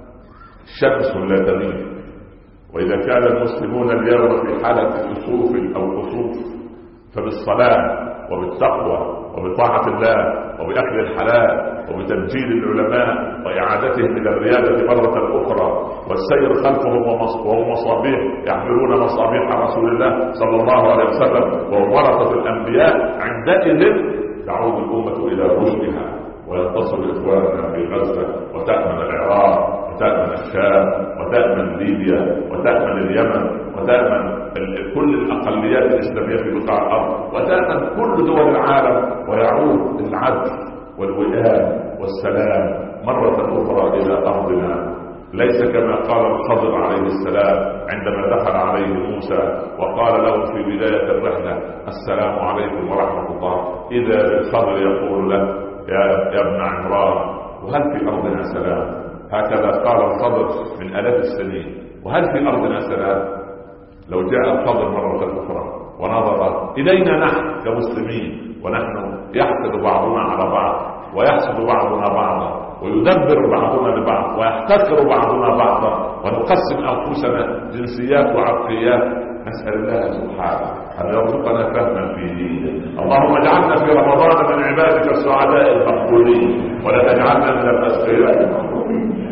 شمس لا تغيب. وإذا كان المسلمون اليوم في حالة كسوف أو خسوف فبالصلاة وبالتقوى وبطاعة الله وبأكل الحلال وبتبجيل العلماء وإعادتهم إلى الريادة مرة أخرى والسير خلفهم وهم مصابيح يحملون مصابيح رسول الله صلى الله عليه وسلم وهم ورثة الأنبياء، عندئذ تعود الأمة إلى رشدها وينتصر إخواننا في غزة وتأمن العراق وتأمن الشام وتأمن ليبيا وتأمن اليمن وتأمن كل الأقليات الإسلامية في بقاع الأرض وتأمن كل دول العالم، ويعود العدل والوئام والسلام مرة أخرى إلى أرضنا. ليس كما قال الخضر عليه السلام عندما دخل عليه موسى وقال له في بداية الرحلة: السلام عليكم ورحمة الله، إذا الخضر يقول له: يا ابن عمران، وهل في أرضنا سلام؟ هكذا قال الخضر من آلاف السنين، وهل في أرضنا سلام؟ لو جاء الخضر مرة أخرى ونظر إلينا نحن كمسلمين ونحن يحسد بعضنا على بعض ويحسد بعضنا بعضا ويدبر بعضنا لبعض ويحتقر بعضنا بعضا ونقسم أنفسنا جنسيات وعرقيات، نسأل الله سبحانه أن يرزقنا فهما في دينه. اللهم اجعلنا في رمضان من عبادك السعداء المقبولين ولا تجعلنا من الأشقياء المحرومين.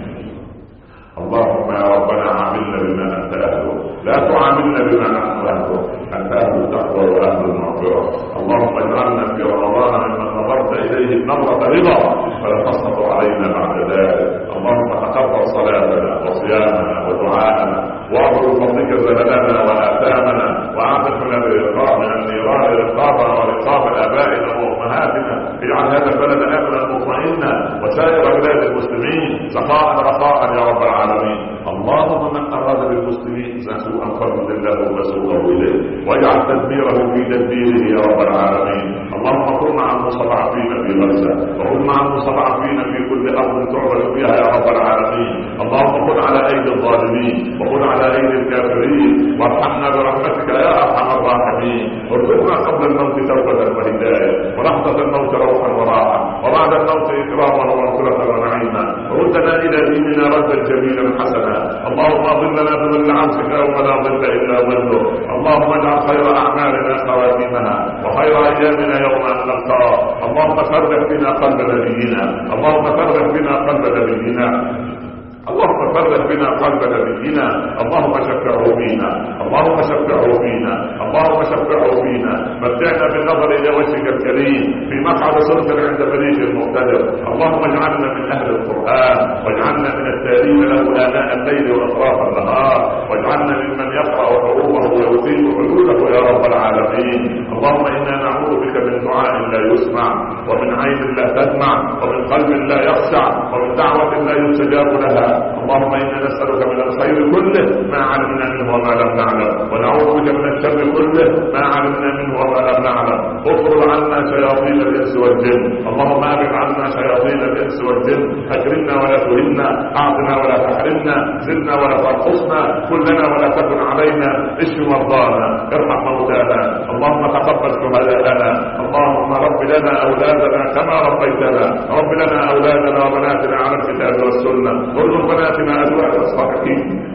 اللهم يا ربنا عاملنا بما أنت أهله، لا تعاملنا بما نحن أهله، أنت أهل التقوى وأهل المغفرة. اللهم اجعلنا في رمضان ممن نظرت إليه النظرة رضا فلا تسخط علينا بعد ذلك. اللهم تقبل صلاتنا وصيامنا ودعاءنا واغفر بفضلك زللنا وآثامنا وأعتقنا من النيران رقابنا ورقاب آبائنا وأمهاتنا. اجعل هذا البلد آمنا مطمئنا وسائر بلاد المسلمين سخاء رخاء يا رب العالمين. اللهم من أراد بالمسلمين سوءا فارد له فسوءه اليه واجعل تدبيره في تدبيره يا رب العالمين. اللهم كن مع المستضعفين في غزه وكن مع المستضعفين في كل ارض تعبد فيها يا رب العالمين. اللهم كن على ايدي الظالمين وكن على ايدي الكافرين وارحمنا برحمتك يا ارحم الراحمين. ارزقنا قبل الموت توبه وهدايه ولحظه الموت روحا وراحه وبعد الموت اكراما ومغفره ونعيما. ردنا الى ديننا ردا جميلا حسنا. اللهم اظلنا بظل عرشك يوم لا ظل الا ظله. اللهم اجعل خير اعمالنا خواتيمها وخير ايامنا يوم ان نلقاه. اللهم فرح بنا قلب نبينا. اللهم فرح بنا قلب نبينا. اللهم فرح بنا قلب نبينا. اللهم شفعه فينا. اللهم شفعه فينا. اللهم شفعه فينا. متعنا بالنظر الى وجهك الكريم في مقعد صدق عند مليك المقتدر. اللهم اجعلنا من اهل القران واجعلنا من التالين له اناء الليل واطراف النهار واجعلنا ممن يقرا حروفه ويطيل حدوده يا رب العالمين. اللهم انا نعوذ بك من دعاء لا يسمع ومن عين لا تدمع ومن قلب لا يخشع ومن دعوه لا يستجاب لها. اللهم انا نسالك من الخير كله ما علمنا منه وما لم نعلم ونعوذ بك من الشر كله ما علمنا منه وما لم نعلم. اطرد عنا شياطين الانس والجن. اللهم ابعد عنا شياطين الانس والجن. اكرمنا ولا تهنا اعطنا ولا تحرمنا زدنا ولا تنقصنا كلنا ولا تكن علينا. اشف مرضانا ارحم موتانا. اللهم تقبل شهداءنا. اللهم رب لنا اولادنا كما ربيتنا. رب لنا اولادنا وبناتنا على الكتاب والسنه. ارزق بناتنا ازواجا الصالحين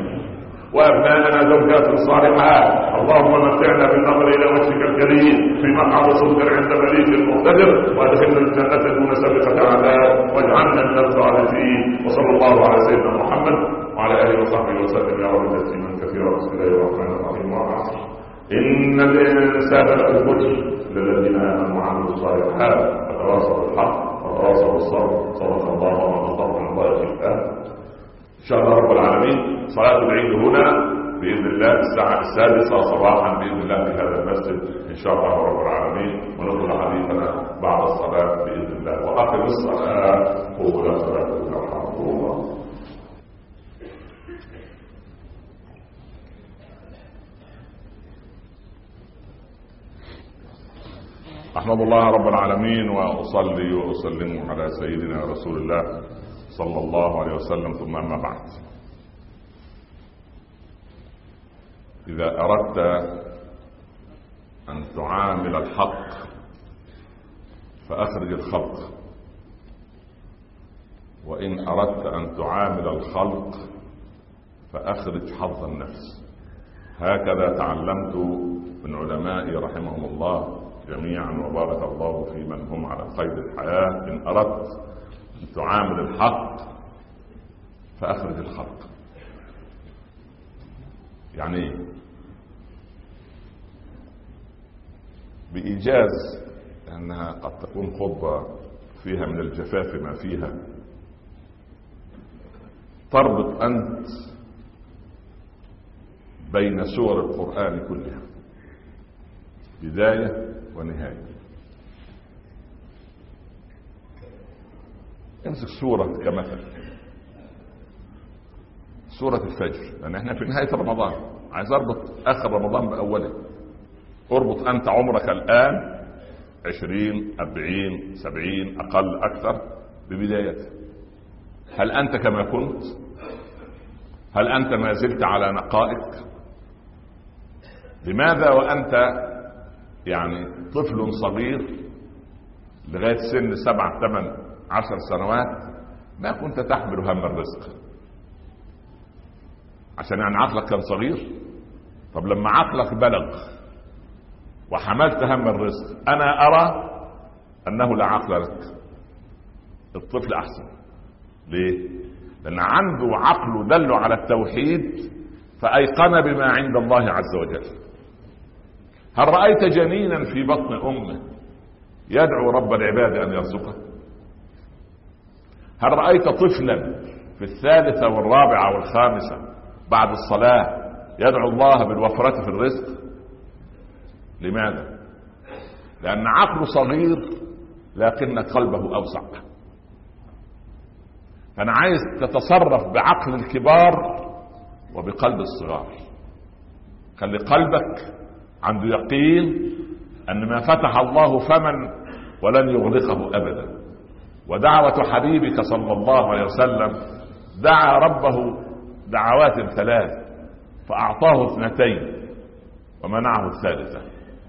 وابنائنا زوجات صالحات. اللهم متعنا بالنظر الى وجهك الكريم في مقعد صدق عند مليك المقتدر وادخلنا الجنه دون سابقه عذاب واجعلنا من الخالدين. وصلى الله على سيدنا محمد وعلى اله وصحبه وسلم يا رب تسليما كثيرا. بسم الله الرحمن الرحيم. والعصر ان الانسان لفي خسر للذين امنوا وعملوا الصالحات وتواصوا بالحق وتواصوا بالصبر. صدق الله وما نصر من الله الان. ان شاء الله رب العالمين صلاة العيد هنا بإذن الله الساعة 6 صباحا بإذن الله في هذا المسجد إن شاء الله رب العالمين. ونقول حديثنا بعد الصلاة بإذن الله. وأقم الصلاة قوموا إلى صلاتكم يرحمكم الله. أحمد الله رب العالمين وأصلي وأسلم على سيدنا رسول الله صلى الله عليه وسلم. ثم أما بعد، إذا أردت أن تعامل الحق فأخرج الخلق، وإن أردت أن تعامل الخلق فأخرج حظ النفس. هكذا تعلمت من علمائي رحمهم الله جميعا وبارك الله في من هم على قيد الحياة. إن أردت أن تعامل الحق فأخرج الخلق. يعني بإيجاز أنها قد تكون خطبة فيها من الجفاف ما فيها، تربط أنت بين سور القرآن كلها بداية ونهاية. امسك سورة كمثل سورة الفجر، لأن احنا في نهاية رمضان، عايز اربط آخر رمضان بأوله. اربط أنت عمرك الآن 20 40 70 أقل أكثر ببدايته. هل أنت كما كنت؟ هل أنت ما زلت على نقائك؟ لماذا وأنت يعني طفل صغير لغاية سن 7 8 10 سنوات ما كنت تحمل هم الرزق؟ عشان يعني عقلك كان صغير؟ طب لما عقلك بلغ وحملت هم الرزق، أنا أرى أنه لا عقل لك. الطفل أحسن. ليه؟ لأن عنده عقل دل على التوحيد فأيقن بما عند الله عز وجل. هل رأيت جنينا في بطن أمه يدعو رب العباد أن يرزقه؟ هل رأيت طفلا في 3 و4 و5 بعد الصلاة يدعو الله بالوفرة في الرزق؟ لماذا؟ لأن عقله صغير لكن قلبه أوسع. فأنا عايز تتصرف بعقل الكبار وبقلب الصغار. خلي قلبك عنده يقين أن ما فتح الله فمن ولن يغلقه أبدا. ودعوة حبيبك صلى الله عليه وسلم دعا ربه دعوات 3 فأعطاه 2 ومنعه 3.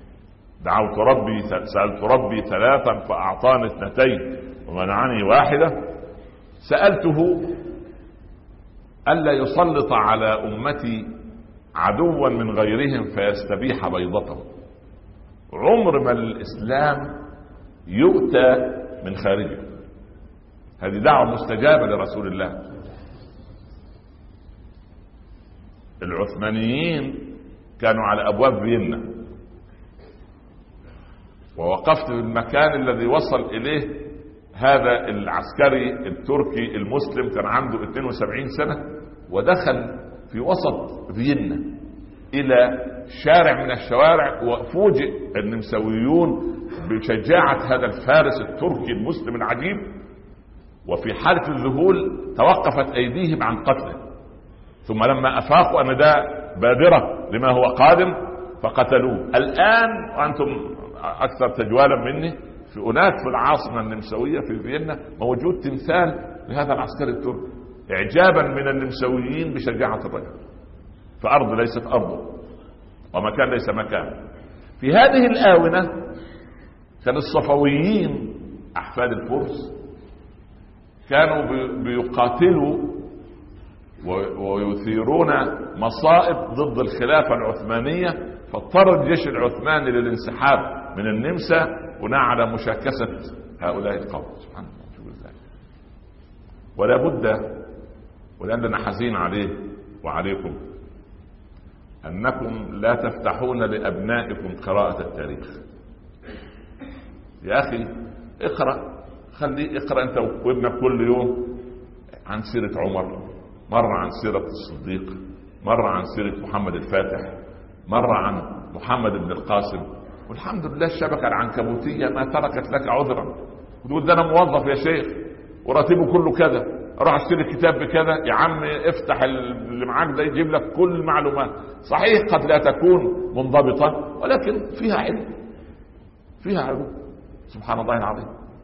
سألت ربي 3 فأعطاني 2 ومنعني 1. سألته ألا يسلط على أمتي عدوا من غيرهم فيستبيح بيضته. عمر ما الإسلام يؤتى من خارجه. هذه دعوة مستجابة لرسول الله. العثمانيين كانوا على أبواب فيينا، ووقفت في المكان الذي وصل إليه هذا العسكري التركي المسلم، كان عنده 72 سنة، ودخل في وسط فيينا إلى شارع من الشوارع، وفوجئ النمساويون بشجاعة هذا الفارس التركي المسلم العجيب، وفي حالة الذهول توقفت أيديهم عن قتله. ثم لما أفاقوا أن ده بادرة لما هو قادم فقتلوه. الآن وأنتم أكثر تجوالا مني، في هناك في العاصمة النمساوية في فيينا موجود تمثال لهذا العسكري التركي، إعجابا من النمساويين بشجاعة الرجل. فأرض ليست أرضه، ومكان ليس مكان. في هذه الآونة كان الصفويين أحفاد الفرس كانوا بيقاتلوا ويثيرون مصائب ضد الخلافة العثمانية، فاضطر الجيش العثماني للانسحاب من النمسا بناء على مشاكسة هؤلاء القوم. سبحان الله. ولا بد، ولأننا حزين عليه وعليكم، أنكم لا تفتحون لأبنائكم قراءة التاريخ. يا أخي اقرأ أنت وابنك كل يوم عن سيرة عمر، مرة عن سيرة الصديق، مرة عن سيرة محمد الفاتح، مرة عن محمد بن القاسم. والحمد لله الشبكة العنكبوتية ما تركت لك عذرا. وتقول ده أنا موظف يا شيخ وراتبه كله كذا، اروح اشتري كتاب بكذا. يا عم افتح اللي معاك ده يجيب لك كل المعلومات. صحيح قد لا تكون منضبطة، ولكن فيها علم. سبحان الله العظيم.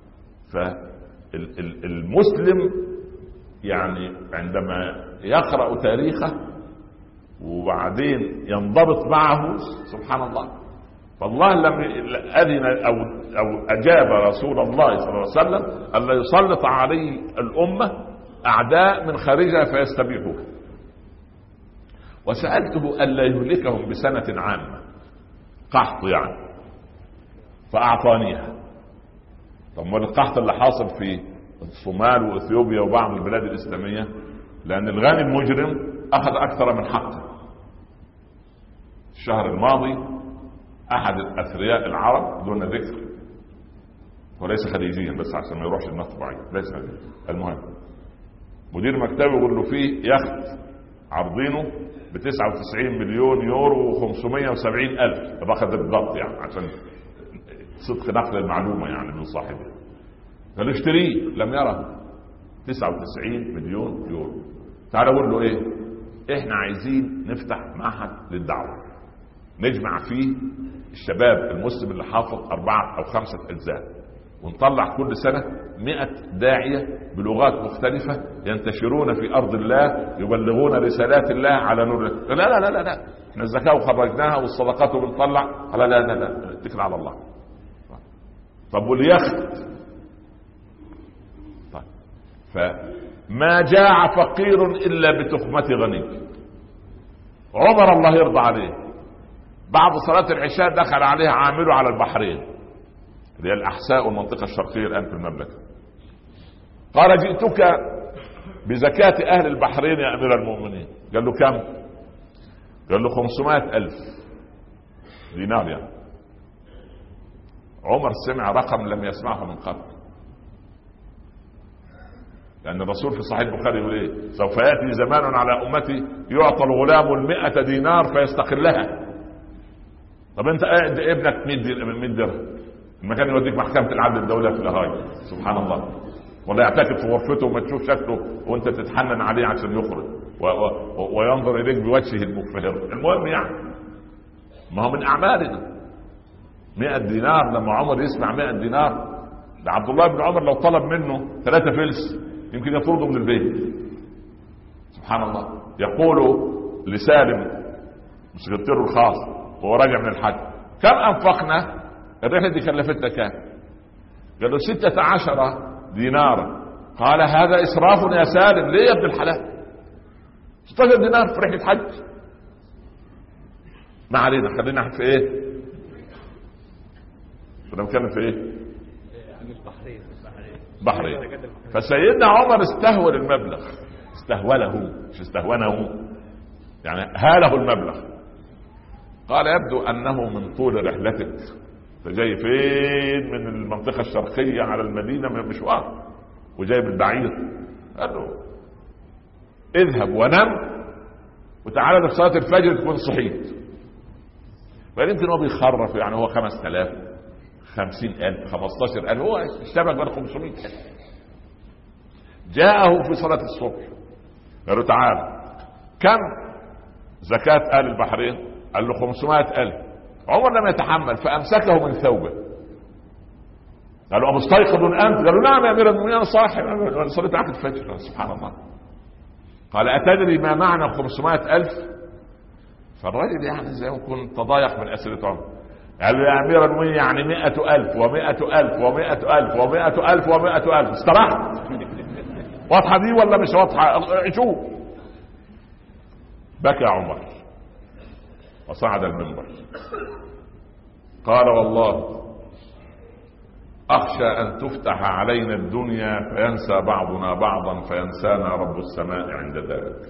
فالمسلم يعني عندما يقرأ تاريخه وبعدين ينضبط معه، سبحان الله. فالله لم أذن أو أجاب رسول الله صلى الله عليه وسلم ألا يسلط عليه الأمة أعداء من خارجها فيستبيحوه. وسألته ألا يهلكهم بسنة عامة، قحط يعني، فأعطانيها. طب والقحط اللي حاصل في الصومال وإثيوبيا وبعض البلاد الإسلامية، لأن الغني المجرم أخذ أكثر من حقه. الشهر الماضي أحد الأثرياء العرب دون ذكر، وليس خليجيا بس عشان ما يروحش النص بعيد، ليس خليجيا، المهم مدير مكتبه يقول له فيه يخت عرضينه ب 99 مليون يورو و570 ألف، باخذ بالضبط يعني عشان صدق نقل المعلومة يعني من صاحبه. قال اشتريه، لم يره. 99 مليون يورو. تعال اقول له ايه؟ احنا عايزين نفتح معهد للدعوة نجمع فيه الشباب المسلم اللي حافظ 4 أو 5 أجزاء، ونطلع كل سنة 100 داعية بلغات مختلفة ينتشرون في أرض الله يبلغون رسالات الله على نور. لا لا لا لا لا، احنا الزكاة وخرجناها والصدقات وبنطلع. لا لا لا لا، اتكل على الله. طب واليخت؟ طيب، فما جاع فقير إلا بتخمة غني. عمر الله يرضى عليه بعد صلاة العشاء دخل عليها عامله على البحرين اللي هي الأحساء والمنطقة الشرقية الآن في المملكة، قال جئتك بزكاة أهل البحرين يا أمير المؤمنين. قال له كم؟ قال له 500,000 دينار يعني. عمر سمع رقم لم يسمعه من قبل، لأن الرسول في صحيح البخاري يقول ايه؟ سوف يأتي زمان على أمتي يعطى الغلام 100 دينار فيستقلها. طب انت ابنك 100 درهم، المكان يوديك محكمة العدل الدولة في الهاي، سبحان الله، ولا يعتكف في غرفته وما تشوف شكله وانت تتحنن عليه عشان يخرج وينظر اليك بوجهه المكفهر. المهم يعني ما هو من أعمالنا. 100 دينار، لما عمر يسمع 100 دينار، ده عبد الله بن عمر لو طلب منه 3 فلس يمكن يطرده من البيت. سبحان الله. يقول لسالم سكرتيره الخاص وهو راجع من الحج: كم أنفقنا؟ الرحلة دي كلفتنا كام؟ قال له 16 دينار. قال: هذا إسراف يا سالم. ليه يا ابن الحلال 16 دينار في رحلة حج؟ ما علينا، خلينا في ايه؟ كنا بنتكلم في ايه؟ بحرين. فسيدنا عمر استهول المبلغ، استهوله مش استهونه، يعني هاله المبلغ. قال: يبدو انه من طول رحلتك، فجاي فين من المنطقة الشرقية على المدينة من مشوار وجاي بالبعير. قال له: اذهب ونم وتعالى لصلاة الفجر تكون صحيت. فيمكن هو بيخرف، يعني هو 5000 50,000 15,000، هو اشتبك بين 500,000. جاءه في صلاة الصبح قال له: تعال، كم زكاة آل البحرين؟ قال له: 500,000. عمر لم يتحمل فأمسكه من ثوبه. قال له: مستيقظ أنت؟ قال له: نعم يا أمير المؤمنين، أنا صاحي، أنا صليت معك الفجر. سبحان الله. قال: أتدري ما معنى 500,000؟ فالراجل يعني زي ما كنت تضايق من أسئلة عمر. قال له: يا أمير المؤمنين يعني 100,000 و100,000 و100,000 و100,000 و100,000. استرحت؟ واضحة دي ولا مش واضحة؟ شوف. بكى عمر وصعد المنبر. قال: والله أخشى أن تفتح علينا الدنيا فينسى بعضنا بعضا فينسانا رب السماء عند ذلك.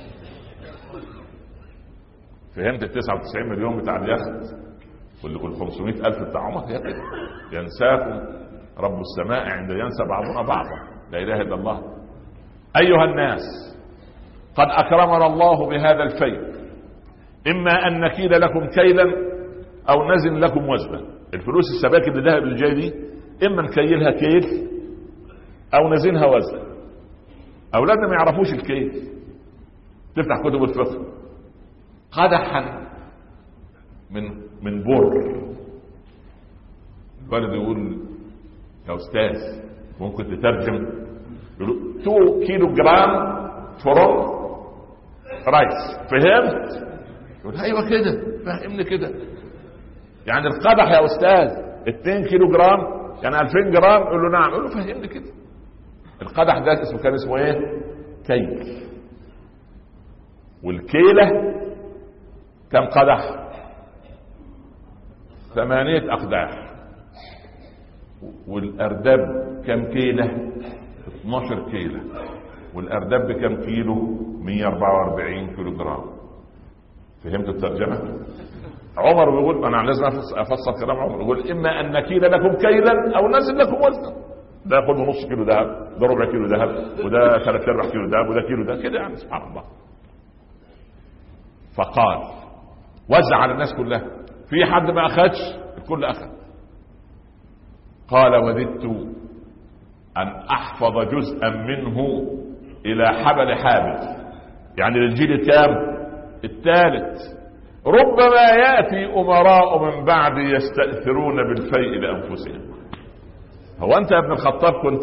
فهمت 99 مليون بتاع اليخت واللي كل 500,000 بتاع عمر؟ هي كده، ينساكم رب السماء عند ينسى بعضنا بعضا. لا إله إلا الله. أيها الناس، قد أكرمنا الله بهذا الفيء، إما أن نكيل لكم كيلا أو نزن لكم وزنا. الفلوس السباك اللي ذهب الجاي دي إما نكيلها كيل أو نزنها وزنا. أولادنا ما يعرفوش الكيل. تفتح كتب الفقه: قدحا من بر. الولد يقول: يا أستاذ ممكن تترجم؟ يقول: 2 كيلو جرام فرن رايس. فهمت؟ يقول: ايوه كده، فهمني كده. يعني القدح يا استاذ 2 كيلو جرام يعني 2000 جرام. يقول له: نعم. يقول له: فهمني كده. القدح ده اسمه، كان اسمه ايه؟ كيل. والكيلة كم قدح؟ 8 أقداح. والأردب كم كيلة؟ 12 كيلة. والأردب بكم كيلو؟ 144 كيلو جرام. فهمت الترجمة؟ عمر بيقول: أنا لازم أفسر كلام عمر. يقول: إما أن نكيل لكم كيلا أو نزل لكم وزنا. ده ياخد نص كيلو ذهب، ده ربع كيلو ذهب، وده 3/4 كيلو ذهب، وده كيلو ده كده، يعني سبحان الله. فقال: وزع على الناس كلها، في حد ما أخدش؟ الكل أخذ. قال: وددت أن أحفظ جزءا منه إلى حبل حابل، يعني للجيل الكام؟ الثالث. ربما يأتي أمراء من بعد يستأثرون بالفيء لأنفسهم. هو أنت يا ابن الخطاب كنت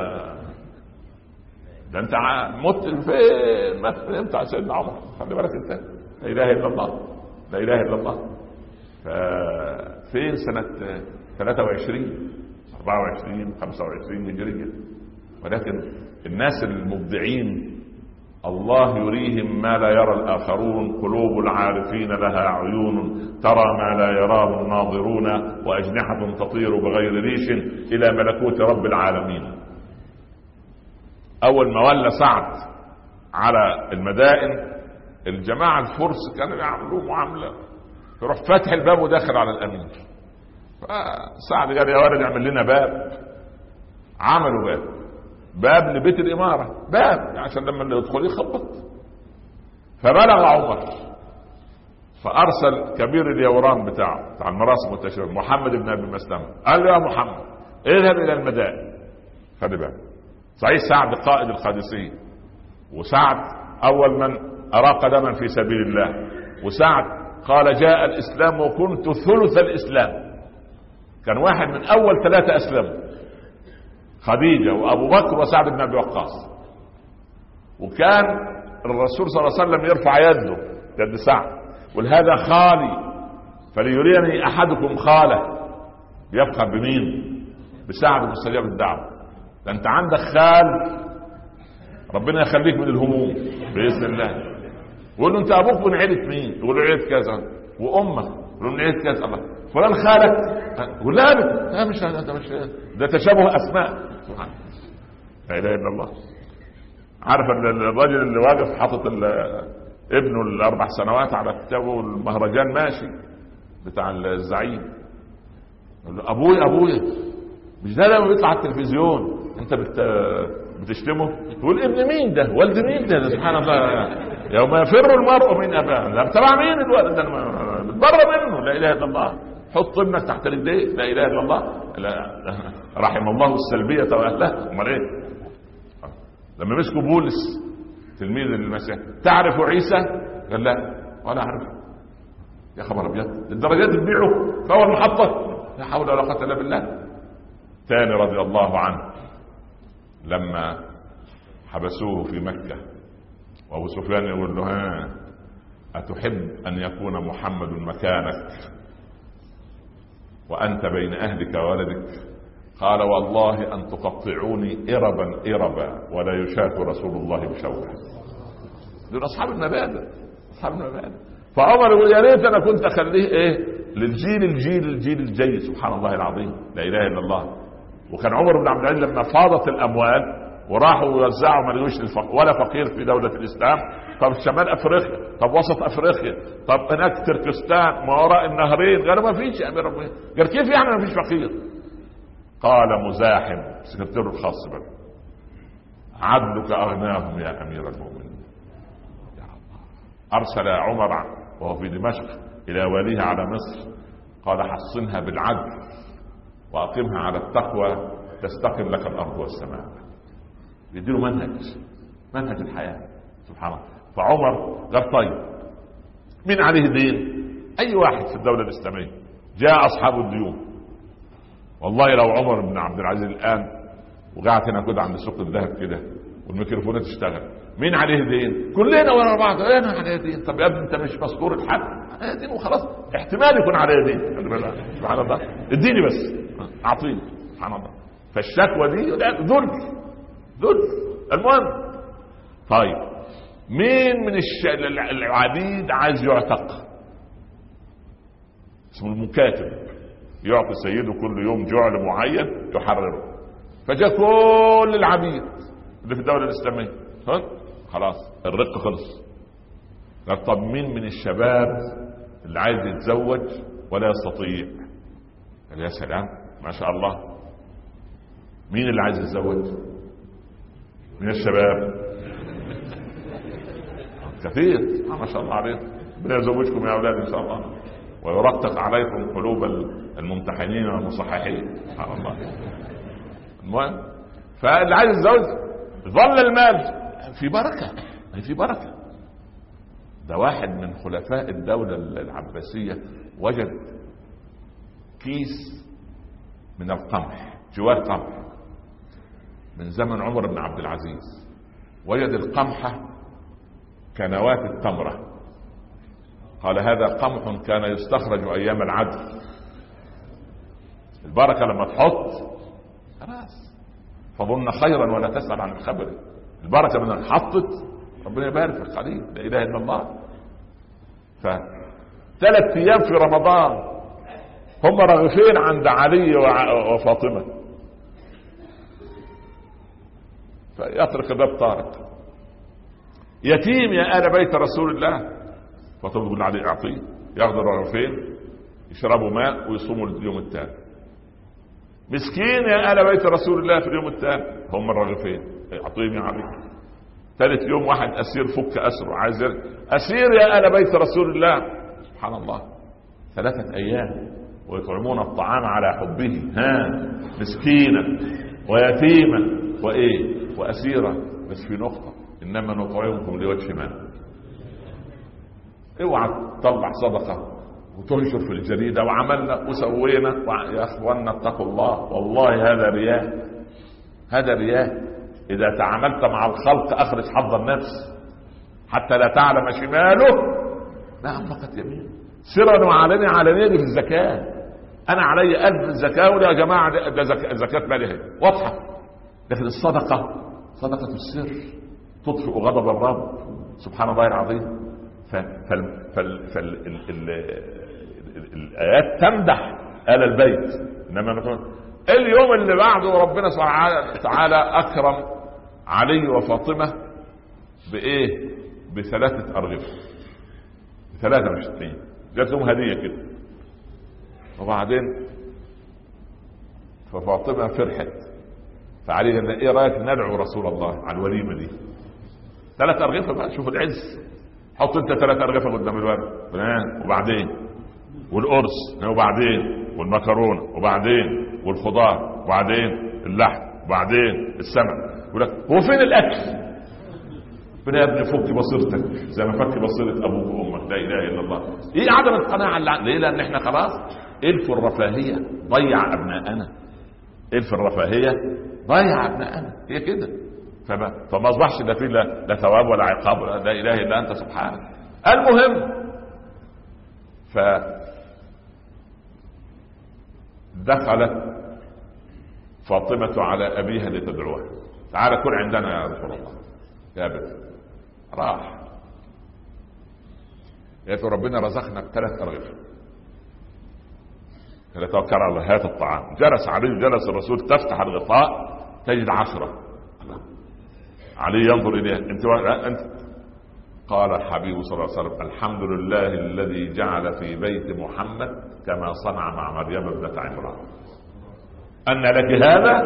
ده أنت مت فين؟ ما فهمت على سيدنا عمر. خلي بالك أنت. لا إله إلا الله، لا إله إلا الله. فين سنة 23 24 25 هجرية؟ ولكن الناس المبدعين الله يريهم ما لا يرى الآخرون. قلوب العارفين لها عيون ترى ما لا يراه الناظرون، وأجنحة تطير بغير ريش إلى ملكوت رب العالمين. أول ما ولى سعد على المدائن، الجماعة الفرس كانوا يعملوا معاملة، يروح فتح الباب وداخل على الأمير. فسعد قال: يا ولد اعمل لنا باب. عملوا باب لبيت الإمارة، باب عشان لما اللي يدخل يخبط. فبلغ عمر فأرسل كبير اليوران بتاع المراسم والتشريف محمد بن أبي مسلمة، قال له: يا محمد اذهب إلى المدائن. خلي بالك، صحيح سعد قائد القادسية، وسعد أول من أراق دما في سبيل الله، وسعد قال جاء الإسلام وكنت ثلث الإسلام. كان واحد من أول 3 أسلموا، خديجة وأبو بكر وسعد بن أبي وقاص. وكان الرسول صلى الله عليه وسلم يرفع يده، يد سعد، ولهذا خالي فليريني أحدكم خاله. يفخر بمين؟ بسعد مستجاب الدعوة. ده أنت عندك خال ربنا يخليك من الهموم بإذن الله. يقول له أنت أبوك من عيلة مين؟ يقول له عيلة كذا. وأمك يقول له من عيلة كذا. الله فلان خالك؟ يقول لا أبدا، مش ده تشابه أسماء. لا إله إلا الله. عارف الراجل اللي واقف حاطط ابنه 4 سنوات على كتابه والمهرجان ماشي بتاع الزعيم، يقول له ابويا مش ده لما بيطلع على التلفزيون انت بتشتمه؟ تقول ابن مين ده؟ والد مين ده؟ سبحان الله، يوم يفر المرء من اباه. لا تبع مين الولد ده؟ بتبرى منه. لا اله الا الله. حط ابنك تحت رجليك. لا اله الا الله. لا رحم الله السلبيه واهلها. امال ايه؟ لما مسكوا بولس تلميذ المسيح، تعرف عيسى؟ قال لا ولا اعرف. يا خبر ابيض، الدرجات تبيعه فهو المحطه. لا حول ولا قوه الا بالله. ثاني رضي الله عنه لما حبسوه في مكه وابو سفيان يقول له ها اتحب ان يكون محمد مكانك وانت بين اهلك وولدك؟ قال والله ان تقطعوني اربا ولا يشاك رسول الله بشوكه. دول اصحاب المبادئ، اصحاب المبادئ. فعمر يقول يا ريت انا كنت اخليه ايه الجيل الجاي. سبحان الله العظيم، لا اله الا الله. وكان عمر بن عبد العزيز لما فاضت الاموال وراحوا يوزعوا ما لقوش ولا فقير في دوله الاسلام. طب شمال افريقيا، طب وسط افريقيا، طب هناك تركستان ما وراء النهرين. قالوا ما فيش يا امير المؤمنين. قال كيف يعني ما فيش فقير؟ قال مزاحم سكرتير الخاص بل عدلك اغناهم يا امير المؤمنين. يا الله. ارسل عمر وهو في دمشق الى واليه على مصر، قال حصنها بالعدل واقمها على التقوى تستقم لك الارض والسماء. يديله منهج الحياه. سبحان الله. فعمر قال طيب مين عليه دين؟ اي واحد في الدوله الاسلاميه. جاء اصحاب الديون. والله لو عمر بن عبد العزيز الان وقعت هنا كده عند سوق الذهب كده والميكروفونات تشتغل، مين عليه دين؟ كلنا ورا بعض انا عليه دين. طب يا ابني انت مش مذكور الحق عليه دين وخلاص، احتمال يكون عليه دين. سبحان الله. اديني بس اعطيني. سبحان الله. فالشكوى دي ذل. المهم طيب مين من العبيد عايز يعتق؟ اسمه المكاتب، يعطي سيده كل يوم جعل معين يحرره. فجاء كل العبيد اللي في الدولة الإسلامية خلاص الرق خلص. قال طب مين من الشباب اللي عايز يتزوج ولا يستطيع؟ قال يا سلام ما شاء الله. مين اللي عايز يتزوج من الشباب؟ كثير ما شاء الله عليكم. ربنا يزوجكم يا أولاد إن شاء الله ويرقق عليكم قلوب الممتحنين والمصححين. سبحان الله. المهم فاللي عايز الزوج ظل المال في بركة. ده واحد من خلفاء الدولة العباسية وجد كيس من القمح، جوار قمح من زمن عمر بن عبد العزيز. وجد القمحة كنوات التمرة. قال هذا قمح كان يستخرج ايام العدل. البركة لما تحط خلاص فظن خيرا ولا تسأل عن الخبر. البركة من الحطت ربنا يبارك في القليل. لا اله الا الله. ف3 ايام في رمضان هم راغفين عند علي وفاطمة، فيطرق الباب طارق يتيم يا آل بيت رسول الله. فاطمة تقول عليه اعطيه. ياخذوا رغفين يشربوا ماء ويصوموا اليوم الثاني. مسكين يا آل بيت رسول الله في اليوم الثاني هم الرغفين اعطيني عليك. ثالث يوم واحد اسير فك اسره عايز اسير يا آل بيت رسول الله. سبحان الله. 3 ايام ويطعمون الطعام على حبه مسكينا ويتيما واسيرا. بس في نقطة انما نطعمكم لوجه ما. اوعى تطلع صدقة وتنشر في الجريدة وعملنا وسوينا. يا اخوانا اتقوا الله، والله هذا رياء، هذا رياء. اذا تعاملت مع الخلق اخرج حظ النفس حتى لا تعلم شماله ما انفقت يمينه. سرا وعلانية، علانية في الزكاة، انا علي 1000 الزكاة ولا يا جماعة ده زكاة مالي واضحة. لكن الصدقة صدقة السر تطفئ غضب الرب سبحان الله العظيم. الآيات تمدح آل البيت، إنما نقول اليوم اللي بعده ربنا سبحانه وتعالى أكرم علي وفاطمة بإيه؟ ب3 أرغفة، 3 مش 2، جات لهم هدية كده. وبعدين ففاطمة فرحت، فعلي قال ايه رأيك ندعو رسول الله على الوليمة دي؟ 3 أرغفة بقى، شوف العز. حط انت 3 أرغفة قدام الولد، وبعدين والقرص، وبعدين والمكرونة، وبعدين والخضار، وبعدين اللحم، وبعدين السمك. يقول لك هو فين الأكل؟ فين يا ابني؟ فك بصيرتك زي ما فك بصيرة أبوك وأمك، لا إله إلا الله. إيه عدم القناعة ليه؟ لأن إحنا خلاص إلف الرفاهية ضيع أبناءنا، إلف الرفاهية ضيع أبناءنا، هي كده. فما أصبحش لا فيه لا ثواب ولا عقاب، لا إله إلا أنت سبحانك. المهم دخلت فاطمة على أبيها لتدعوها، تعال كن عندنا يا رسول الله. يا بنت راح قالت ربنا رزقنا ب3 أرغفة، قال توكل على الله هات الطعام. جلس عليه، جلس الرسول، تفتح الغطاء تجد 10. علي ينظر إليها، انت قال الحبيب صلى الله عليه وسلم الحمد لله الذي جعل في بيت محمد كما صنع مع مريم ابنة عمران. أن لك هذا؟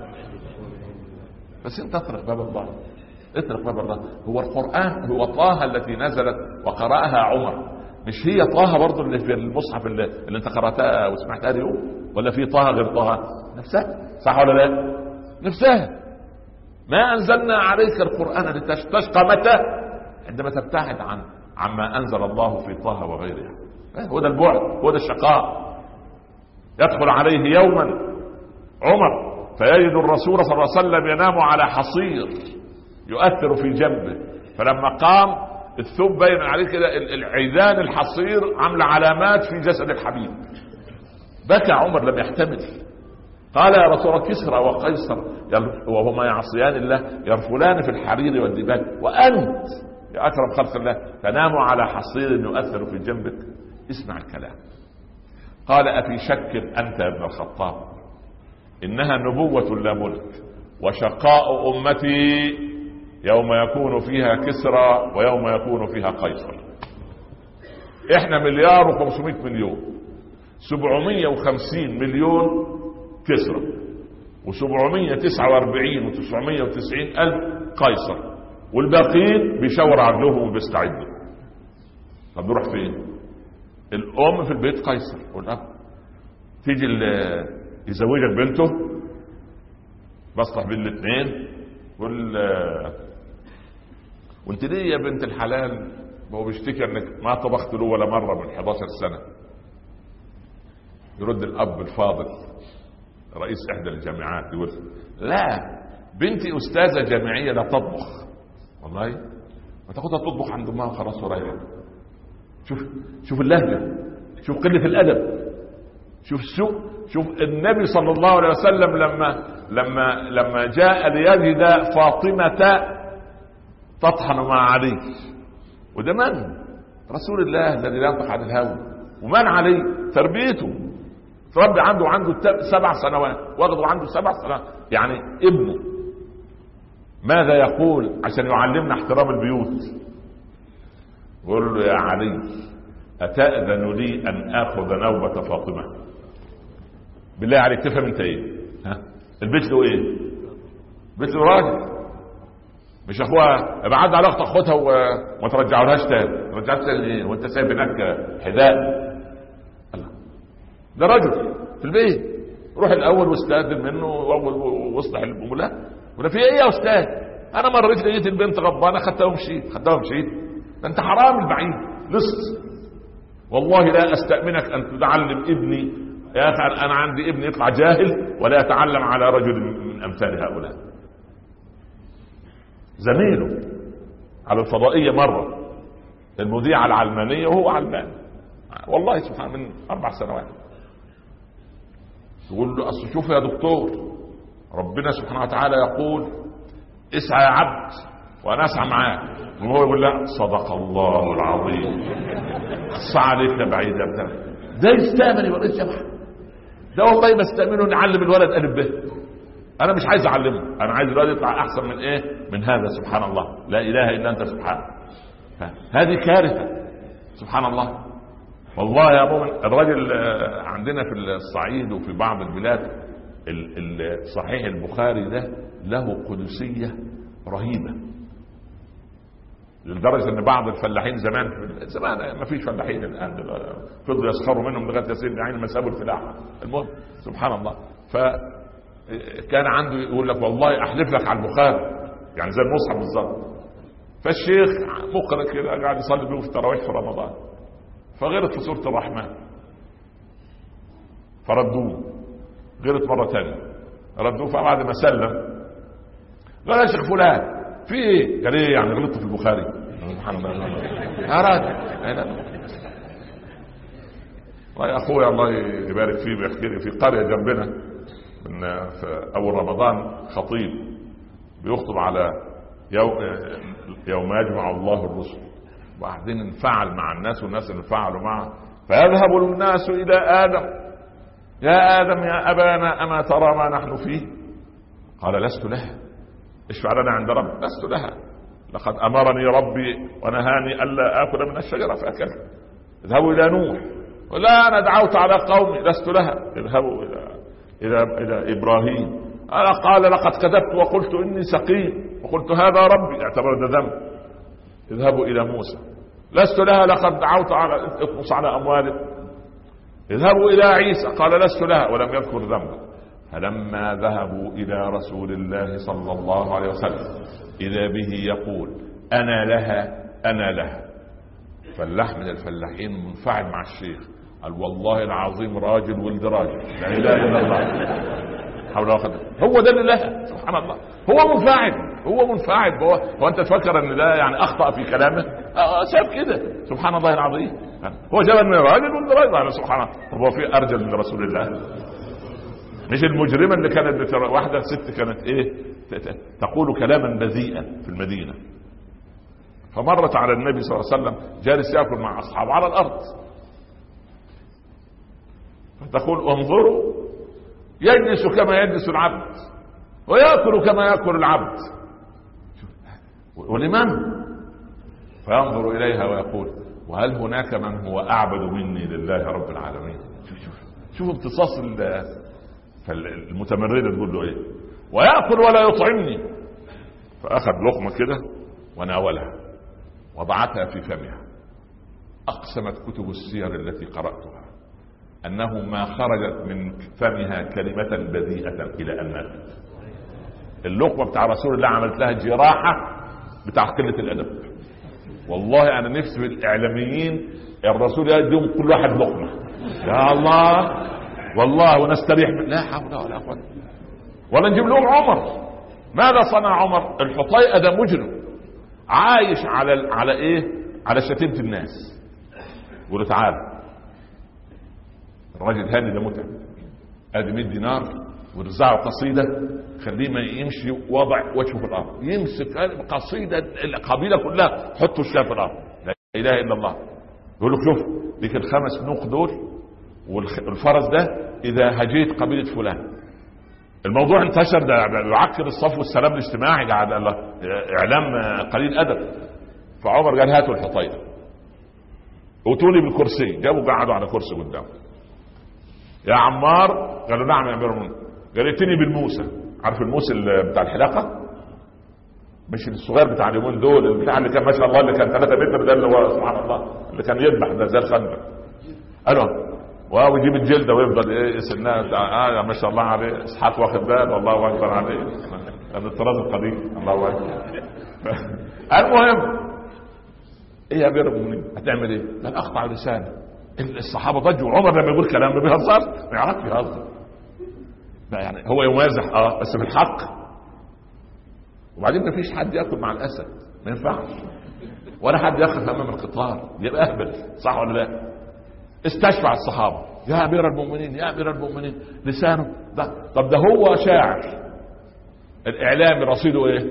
بس انت اطرق باب الله، اطرق باب الله. هو القرآن هو طه التي نزلت وقرأها عمر، مش هي طه برضو اللي في المصحف اللي انت قرأتها وسمعتها اليوم؟ ولا في طه غير طه؟ نفسها، صح ولا لا؟ نفسها. ما أنزلنا عليك القرآن لتشقى. متى؟ عندما تبتعد عما أنزل الله في طه وغيرها. هو ده البعد، هو ده الشقاء. يدخل عليه يوما عمر فيجد الرسول صلى الله عليه وسلم ينام على حصير يؤثر في جنبه، فلما قام الثوب بين عليه كده العيدان الحصير عامله علامات في جسد الحبيب. بكى عمر لم يحتمل، قال يا رسول الله كسرى وقيصر وهما يعصيان الله يرفلان في الحرير والدباج، وأنت يا أكرم خلق الله تنام على حصير يؤثر في جنبك. اسمع الكلام. قال أفي شك أنت يا ابن الخطاب؟ إنها نبوة لا ملك، وشقاء أمتي يوم يكون فيها كسرى ويوم يكون فيها قيصر. احنا 1,500,000,000، 750 مليون كسرى، و749 و990 ألف قيصر، والباقيين بيشاور عقلهم وبيستعدوا. طب نروح فين؟ الأم في البيت قيصر والأب. تيجي يزوجك بنته بصلح بين الاثنين وانت ليه يا بنت الحلال؟ هو بيشتكي انك ما طبخت له ولا مرة من 11 سنة. يرد الأب الفاضل رئيس إحدى الجامعات يقول لا، بنتي أستاذة جامعية لا تطبخ. والله ما تاخدها تطبخ عند امها وخلاص ورايحة. شوف اللهجة، شوف قلة الأدب، شوف النبي صلى الله عليه وسلم لما جاء ليجد فاطمة تطحن مع علي، وده من؟ رسول الله الذي لا ينطق عن الهوى. ومن علي؟ تربيته، تربي عنده 7 سنوات، واخده عنده 7 سنوات، يعني ابنه. ماذا يقول عشان يعلمنا احترام البيوت؟ يقول له يا علي أتأذن لي أن آخذ نوبة فاطمة؟ بالله عليك تفهم انت ايه؟ البيت له ايه؟ البيت له راجل، مش اخوها ابعد على اختك خدها وما ترجعولهاش تاني. ترجعت تاني وانت سايب هناك حذاء؟ ده رجل في البيت، روح الاول واستاذن منه واصلح الامور. ولا في ايه يا استاذ؟ انا مريت لقيت البنت غضبانه خدتها ومشيت. ده انت حرام البعيد. لص. والله لا استأمنك ان تعلم ابني يا اخي، انا عندي ابني يطلع جاهل ولا يتعلم على رجل من امثال هؤلاء. زميله على الفضائية مرة المذيعة العلمانية وهو علمان والله سبحان من 4 سنوات، تقول له اصل شوف يا دكتور ربنا سبحانه وتعالى يقول اسعى يا عبد وانا اسعى معاك، وهو يقول لا صدق الله العظيم السعى عليك بعيد. ده يستأمن يبقى رئيس جامعة؟ ده والله بستأمنه نعلم الولد ألف به. انا مش عايز اعلمه، انا عايز الولد يطلع احسن من ايه؟ من هذا. سبحان الله، لا اله الا انت سبحانك. هذه كارثة سبحان الله. والله يا مؤمن الرجل عندنا في الصعيد وفي بعض البلاد صحيح البخاري ده له قدسية رهيبة، لدرجة ان بعض الفلاحين زمان ما فيش فلاحين الان فضلوا يسخروا منهم لغاية يصير عين مسابوا الفلاحة. المهم سبحان الله، فكان عنده يقول لك والله احلف لك على البخاري، يعني زي المصحف بالظبط. فالشيخ مقرأ كده قاعد يصلي بيه في التراويح في رمضان، فغلط في سورة الرحمن فردوه، غلط مرة تانية ردوه، فبعد ما سلم قال يا شيخ فلان في ايه؟ قال ايه يعني غلطت في البخاري؟ سبحان الله يا راجل. والله يا اخويا الله يبارك فيه بيحكي لي في قرية جنبنا من في اول رمضان خطيب بيخطب على يوم يجمع الله الرسل، وبعدين انفعل مع الناس والناس انفعلوا معه، فيذهب الناس الى ادم يا ادم يا ابانا اما ترى ما نحن فيه؟ قال لست لها، اشفع لنا عند رب. لست لها، لقد امرني ربي ونهاني الا اكل من الشجره فاكلت. اذهبوا الى نوح، ولا انا دعوت على قومي. لست لها. اذهبوا الى ابراهيم، قال لقد كذبت وقلت اني سقيم وقلت هذا ربي، اعتبر ده ذنب. اذهبوا الى موسى، لست لها، لقد دعوت على اطمس على اموالك. اذهبوا الى عيسى، قال لست لها ولم يذكر ذنبا. فلما ذهبوا الى رسول الله صلى الله عليه وسلم اذا به يقول انا لها انا لها. فاللح من الفلاحين منفعل مع الشيخ، قال والله العظيم راجل ولد راجل، لا اله الا الله حول ولا قوه. هو ده اللي لها سبحان الله. هو منفعل. هو انت تفكر ان ده يعني اخطا في كلامه؟ شاف كده سبحان الله العظيم. هو جاب من راجل ولد راجل سبحان الله. هو في ارجل من رسول الله؟ مش المجرمه اللي كانت واحده ست كانت ايه تقول كلاما بذيئا في المدينه، فمرت على النبي صلى الله عليه وسلم جالس ياكل مع اصحابه على الارض، فتقول انظروا يجلس كما يجلس العبد ويأكل كما يأكل العبد، ولمن؟ فينظر إليها ويقول وهل هناك من هو أعبد مني لله رب العالمين؟ شوف امتصاص المتمردة تقول له ايه؟ ويأكل ولا يطعمني. فأخذ لقمة كده وناولها وضعتها في فمها. أقسمت كتب السير التي قرأتها أنه ما خرجت من فمها كلمة بذيئة إلى أن ماتت. اللقمة بتاع رسول الله عملت لها جراحة بتاع قلة الأدب. والله أنا نفسي في الإعلاميين الرسول يديهم كل واحد لقمة يا الله والله ونستريح. لا حول ولا قوة. ولا نجيب لهم عمر. ماذا صنع عمر؟ الحطيئة ده مجرم عايش على ايه؟ على شتيمة الناس. يقول تعالى الراجل هاني ده متعب، ادي 100 دينار ورزعه قصيدة خليه ما يمشي وضع وجهه في الارض، يمسك قصيدة القبيلة كلها حطوا الشاف في الارض. لا اله الا الله. يقول له شوف ليك ال5 نوق دول والفرس ده اذا هجيت قبيلة فلان. الموضوع انتشر، ده يعكر الصف والسلام الاجتماعي، قاعد اعلام قليل ادب. فعمر قال هاتوا الحطيئة وتولي بالكرسي، جابوا قعدوا على كرسي قدامه. يا عمار، قالوا نعم يا امير المؤمنين. قال ائتني بالموسى. عارف الموسى بتاع الحلاقه؟ مش الصغير بتاع اليومين دول، البتاع اللي كان ما شاء الله اللي كان 3 متر، ده اللي هو سبحان الله اللي كان يذبح ده زي الخنجر. قالوا واو يجيب الجلده ويفضل ايه سنها ما شاء الله عليه. اسحاق واخد بال والله اكبر عليه، كان الطراز القديم الله اكبر. المهم ايه يا امير المؤمنين هتعمل ايه؟ قال اقطع لسانه. الصحابه ضجوا، عمر لما يقول كلام ما بيهزرش، ما يعرفش يهزر، يعني هو يمازح بس بالحق. وبعدين ما فيش حد ياكل مع الاسد، ما ينفعش، ولا حد يقف امام القطار، يبقى اهبل، صح ولا لا؟ استشفع الصحابه، يا امير المؤمنين يا امير المؤمنين، لسانه ده. طب ده هو شاعر، الاعلامي رصيده ايه؟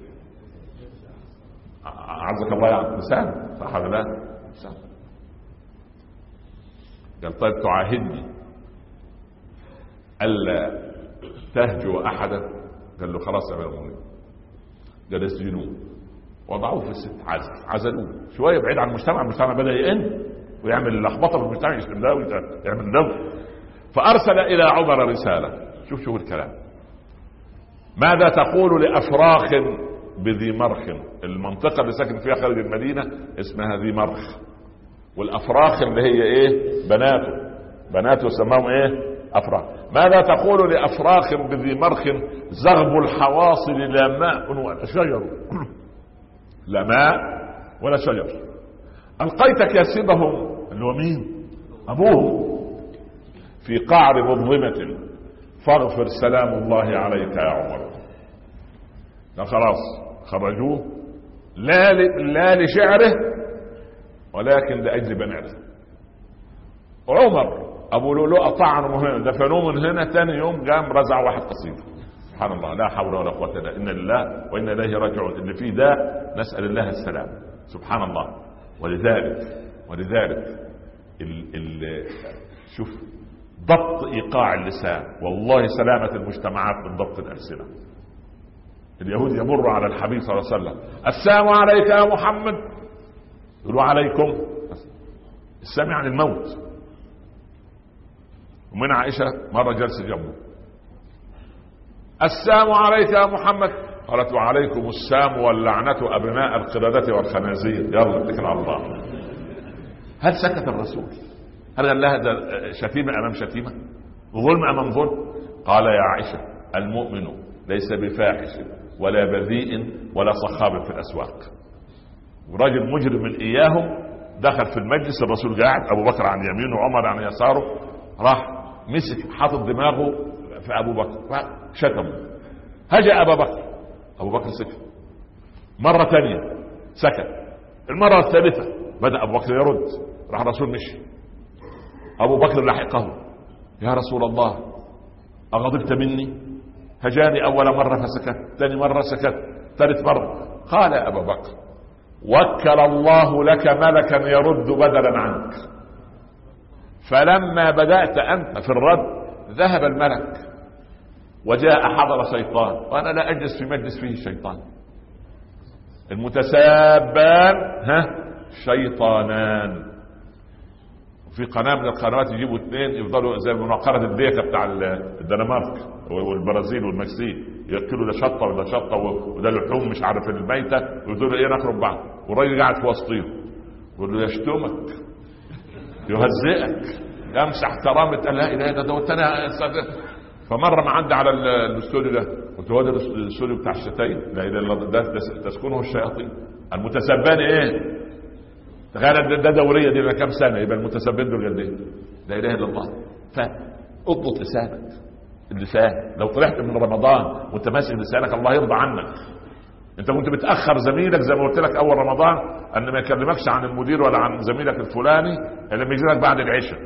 عزك الله يعني لسانه، صح ولا لا؟ لسانه. قال طيب تعاهدني الا تهجو احدا؟ قال له خلاص يا امير المؤمنين. قال يسجنوه، وضعوه في الست، عزلوه شويه بعيد عن المجتمع بدا يئن ويعمل لخبطه في المجتمع، يسلم ده ويعمل ده. فارسل الى عمر رساله، شوف الكلام، ماذا تقول لافراخ بذي مرخ؟ المنطقه اللي ساكن فيها خارج المدينه اسمها ذي مرخ، والافراخ اللي هي ايه؟ بناته سماهم ايه؟ افراخ. ماذا تقول لافراخ بذي مرخ زغب الحواصل لا ماء ولا شجر؟ لا ماء ولا شجر. القيت كاسبهم، اللي هو مين؟ ابوه، في قعر مظلمه فاغفر سلام الله عليك يا عمر. خلاص خرجوه، لا لشعره ولكن لاجل بناته. عمر ابو لؤلؤ طعنه هنا، دفنوه من هنا، ثاني يوم قام رزع واحد قصيده. سبحان الله، لا حول ولا قوه الا بالله، انا لله وانا اليه راجعون. اللي فيه ده نسال الله السلام، سبحان الله. ولذلك شوف ضبط ايقاع اللسان، والله سلامه المجتمعات من ضبط الالسنه. اليهود يمر على الحبيب صلى الله عليه وسلم، السلام عليك يا محمد، يقولوا عليكم السلام يعني الموت. ومن عائشه مره جلس جنبه، السلام عليك يا محمد، قالت وعليكم السلام واللعنه ابناء القردة والخنازير، يلا اتكل على الله. هل سكت الرسول؟ هل قال لها ده شتيمه امام شتيمه، ظلم امام ظلم؟ قال يا عائشه المؤمن ليس بفاحش ولا بذيء ولا صخاب في الاسواق. وراجل مجرم من اياهم دخل في المجلس، الرسول قاعد، ابو بكر عن يمينه وعمر عن يساره، راح مسك حاطط دماغه في ابو بكر شتمه، هجأ ابو بكر سكت. مره ثانيه سكت، المره الثالثه بدأ ابو بكر يرد، راح الرسول مشي. ابو بكر لحقه، يا رسول الله اغضبت مني؟ هجاني اول مره فسكت، ثاني مره سكت، ثالث مره. قال يا ابا بكر وكل الله لك ملكا يرد بدلا عنك، فلما بدأت انت في الرد ذهب الملك وجاء حضر شيطان، وانا لا اجلس في مجلس فيه الشيطان. المتسابان شيطانان. في قناه من القنوات يجيبوا اثنين يفضلوا زي مناقره الديكه بتاع الدنمارك والبرازيل والمكسيك، ياكلوا ده شطه وده شطه وده لحوم مش عارف الميته، ويقولوا ايه نخرب بعض، والراجل قاعد في وسطهم يقول له يشتمك يهزئك يمسح كرامه لا اله الا الله. فمره ما عدى على الاستوديو ده، قلت هو ده الاستوديو بتاع الشتايم؟ لا اله الا الله، ده تسكنه الشياطين. المتسبان ايه؟ تخيل ده دوريه دي كام سنه، يبقى المتسبين دول قد ايه؟ لا اله الا الله. فاضبط لسانك، اللسان لو طلعت من رمضان وانت ماسك لسانك الله يرضى عنك. انت كنت بتاخر زميلك زي ما قلت لك اول رمضان ان ما يكلمكش عن المدير ولا عن زميلك الفلاني الا لما يجي لك بعد العشاء.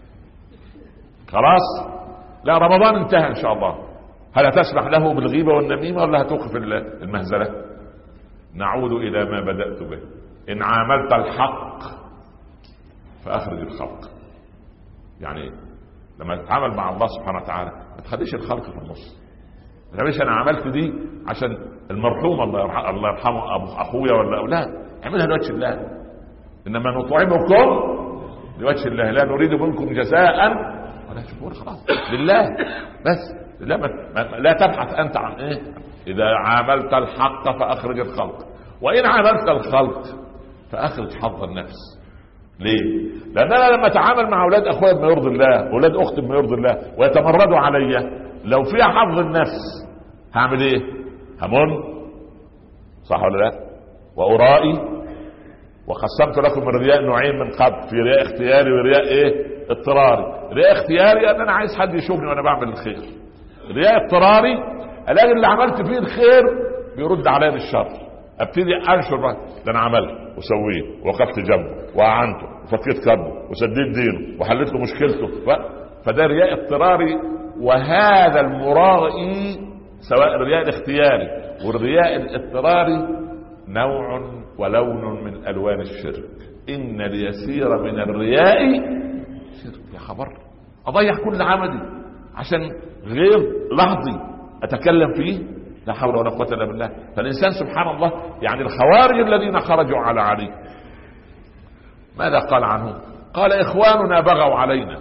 خلاص، لا رمضان انتهى ان شاء الله. هل هتسمح له بالغيبه والنميمه ولا هتوقف المهزله؟ نعود الى ما بدأت به، ان عاملت الحق فاخرج الخلق. يعني لما تتعامل مع الله سبحانه وتعالى ما تخليش الخلق في النص. ليش انا عملت دي عشان المرحوم الله يرحمه ابو اخويا ولا اولاد، اعملها لوجه الله. انما نطعمكم لوجه الله لا نريد منكم جزاء ولا شكور، خلاص لله بس. لله لا تبحث انت عن ايه. اذا عاملت الحق فاخرج الخلق، وان عاملت الخلق فاخرج حظ النفس. ليه؟ لان انا لما اتعامل مع اولاد اخويا بما يرضي الله، اولاد اختي بما يرضي الله، ويتمردوا عليا، لو فيها حظ النفس هعمل ايه؟ همن، صح ولا لا؟ وارائي وقسمت لكم الرياء نوعين من قبل، في رياء اختياري ورياء اضطراري. رياء اختياري ان انا عايز حد يشوفني وانا بعمل الخير. رياء اضطراري الاقي اللي عملت فيه الخير بيرد عليا بالشر، ابتدي انشر بقى ده انا عملت وسويت ووقفت جنبه واعنته وفكيت كربه وسديت دينه وحلت له مشكلته. فده رياء اضطراري. وهذا المرائي سواء الرياء الاختياري والرياء الاضطراري نوع ولون من الوان الشرك. ان اليسير من الرياء شرك. يا خبر، اضيع كل عملي عشان غير لحظي اتكلم فيه؟ لا حول ولا قوة الا بالله. فالانسان سبحان الله، يعني الخوارج الذين خرجوا على علي ماذا قال عنهم؟ قال اخواننا بغوا علينا،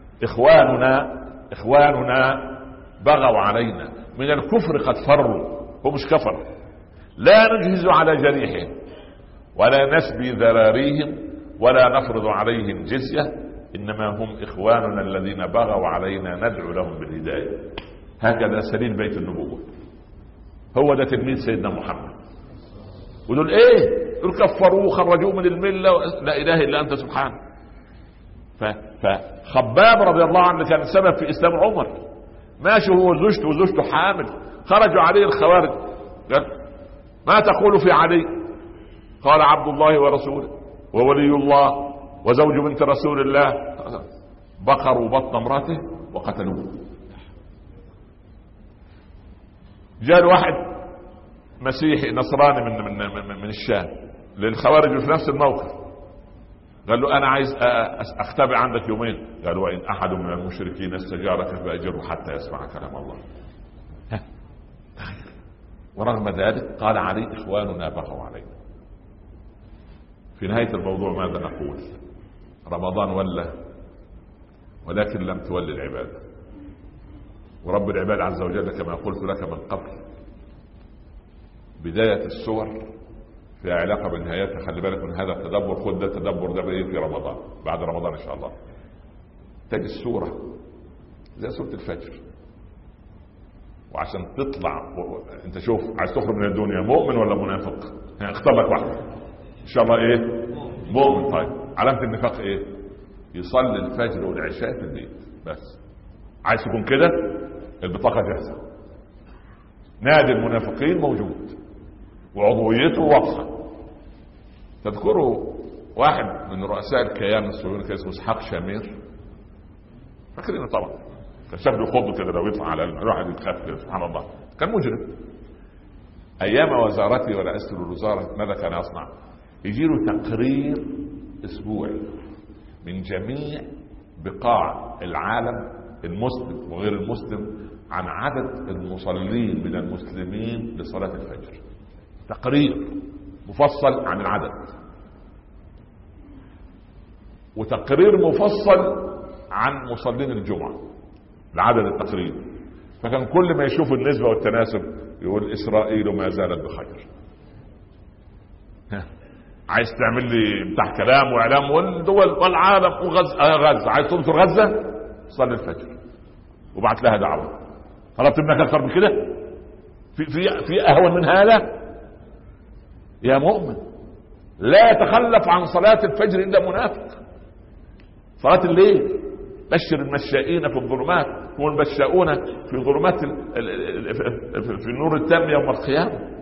اخواننا بغوا علينا، من الكفر قد فروا. هو مش كفر، لا نجهز على جريحهم ولا نسبي ذراريهم ولا نفرض عليهم جزية، انما هم اخواننا الذين بغوا علينا ندعو لهم بالهداية. هكذا سليل بيت النبوة. هو ده تلميذ سيدنا محمد. ودول دول كفروه خرجوه من الملة، لا اله الا انت سبحانه. فخباب رضي الله عنه كان سبب في اسلام عمر، ماشي هو وزوجته حامل، خرجوا عليه الخوارج، قال ما تقول في علي؟ قال عبد الله ورسوله وولي الله وزوج بنت رسول الله. بقروا بطن امراته وقتلوه. جاء واحد مسيحي نصراني من الشام للخوارج في نفس الموقف، قال له انا عايز اختبئ عندك يومين. قال وان احد من المشركين استجارك فاجره حتى يسمع كلام الله. ورغم ذلك قال علي اخواننا بغوا علينا. في نهاية الموضوع ماذا نقول؟ رمضان ولكن لم تولي العبادة. ورب العباد عز وجل كما قلت لك من قبل، بداية السور فيها علاقة بنهايتها. خلي بالك من هذا التدبر، خد ده التدبر ده في رمضان، بعد رمضان ان شاء الله تجي السورة زي سورة الفجر. وعشان تطلع انت شوف عايز تخرج من الدنيا مؤمن ولا منافق؟ يعني اختار لك واحد ان شاء الله. مؤمن. طيب علامة النفاق يصلي الفجر والعشاء في البيت بس. عايز تكون كده؟ البطاقة جاهزة، نادي المنافقين موجود وعضويته واضحة. تذكروا واحد من رؤساء الكيان الصهيوني كان اسمه اسحاق شامير، فاكرينه طبعا، كان شكله يخض كده لو يطلع على الواحد يتخاف كده، سبحان الله، كان مجرم. ايام وزارتي ورئاسة الوزارة ماذا كان يصنع؟ يجيله تقرير اسبوعي من جميع بقاع العالم المسلم وغير المسلم عن عدد المصلين من المسلمين لصلاة الفجر. تقرير مفصل عن العدد، وتقرير مفصل عن مصلين الجمعة العدد التقرير. فكان كل ما يشوف النسبة والتناسب يقول إسرائيل ما زالت بخير. عايز تعمل لي بتاع كلام واعلام والدول والعالم وغزة عايز تنصر غزة؟ صلي الفجر وبعت لها دعوة. طلبت منك اكثر من كده؟ في اهون من هذا؟ يا مؤمن لا يتخلف عن صلاة الفجر الا منافق. صلاة الليل بشر المشائين في الظلمات، هم المشاؤون في ظلمات في النور التام يوم القيامة.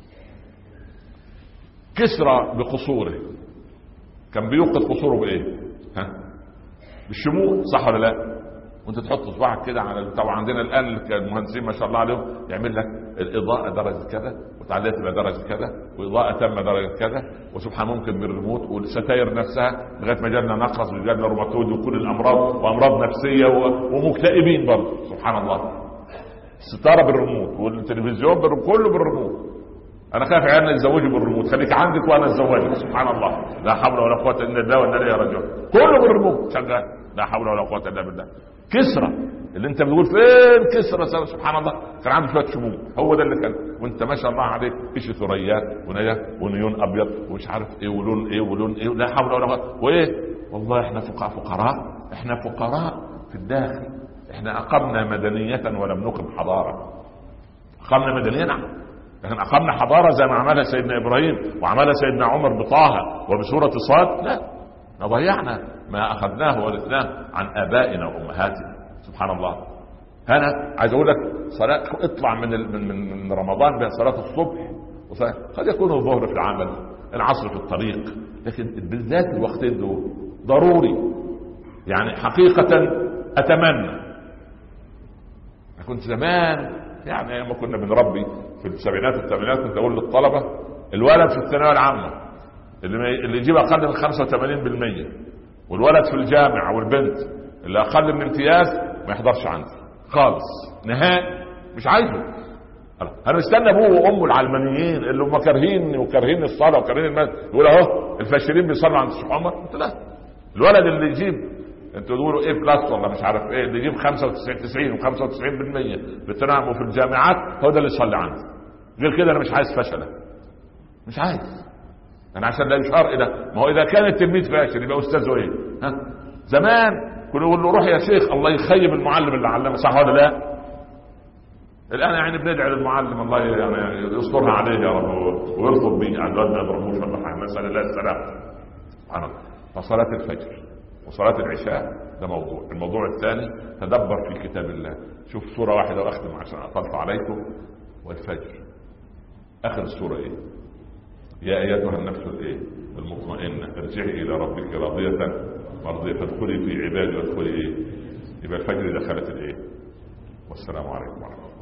كسرى بقصوره كان بيوقد قصوره بايه؟ بالشموع، صح ولا لا؟ وانت تحط صباعك كده على طبعا عندنا الان المهندسين ما شاء الله عليهم يعمل لك الاضاءه درجه كذا وتعليق تبقى درجه كذا واضاءه تامه درجه كذا، وسبحان ممكن بالريموت والستاير نفسها لغايه ما جالنا نقص وجالنا روماتويد وكل الامراض وامراض نفسيه ومكتئبين برضه، سبحان الله. الستاره بالريموت والتلفزيون كله بالريموت. انا خايف عيالنا يتزوجوا بالريموت، خليك عندك وانا اتزوجك، سبحان الله. لا حول ولا قوه الا بالله وانا اليه راجعون. كله بالريموت شغال، لا حول ولا قوه الا بالله. كسرى اللي انت بتقول فين كسرى، سبحان الله، كان عنده شويه شموع، هو ده اللي كان. وانت ما شاء الله عليك ايش ثريات ونيون ابيض ومش عارف ايه ولون ايه ولون ايه، لا حول ولا قوه. وايه والله احنا فقراء، احنا فقراء في الداخل. احنا اقمنا مدنيه ولم نقم حضاره. اقمنا مدنيه نعم، لكن اقمنا حضاره زي ما عملها سيدنا ابراهيم وعملها سيدنا عمر بطه وبسوره صاد؟ لا، ضيعنا ما اخذناه ورثناه عن ابائنا وامهاتنا. سبحان الله. انا عايز اقول لك صلاه اطلع من رمضان بين صلاه الصبح قد يكون الظهر في العمل، العصر في الطريق، لكن بالذات الوقتين دول ضروري. يعني حقيقه اتمنى كنت زمان، يعني لما كنا بنربي في السبعينات والثمانينات كنت اقول للطلبه الولد في الثانويه العامه اللي يجيب اقل من 85%، والولد في الجامعه والبنت اللي اقل من امتياز ما يحضرش عندي خالص نهائي، مش عايزه. انا مستني ابوه وامه العلمانيين اللي هم كارهين وكارهين الصلاه وكارهين المسجد يقول اهو الفاشلين بيصلوا عند الشيخ عمر. قلت لا، الولد اللي يجيب انتوا تقولوا ايه بلس ولا مش عارف ايه، اللي يجيب 95 90 و95% بالتنعم وفي الجامعات هو ده اللي يصلي عندي. غير كده انا مش عايز فشله، مش عايز. انا عشان لا يشار الى، ما هو اذا كان التلميذ فاشل يبقى استاذه ايه؟ ها زمان كنا نقول له روح يا شيخ الله يخيب المعلم اللي علمه، صح ولا لا؟ الان يعني بندعي للمعلم الله يعني يسترها عليه يا رب ويرفض به عن ما يضربوش ولا حاجه، نسال الله السلام. سبحان الله. فصلاه الفجر وصلاه العشاء ده موضوع. الموضوع الثاني تدبر في كتاب الله. شوف سوره واحده واختم عشان اطلت عليكم. والفجر اخر السوره ايه؟ يا ايتها النفس الايه المطمئنه ارجعي الى ربك راضيه مرضيه فادخلي في عبادي وادخلي ايه. يبقى الفجر دخلت الايه. والسلام عليكم ورحمه الله.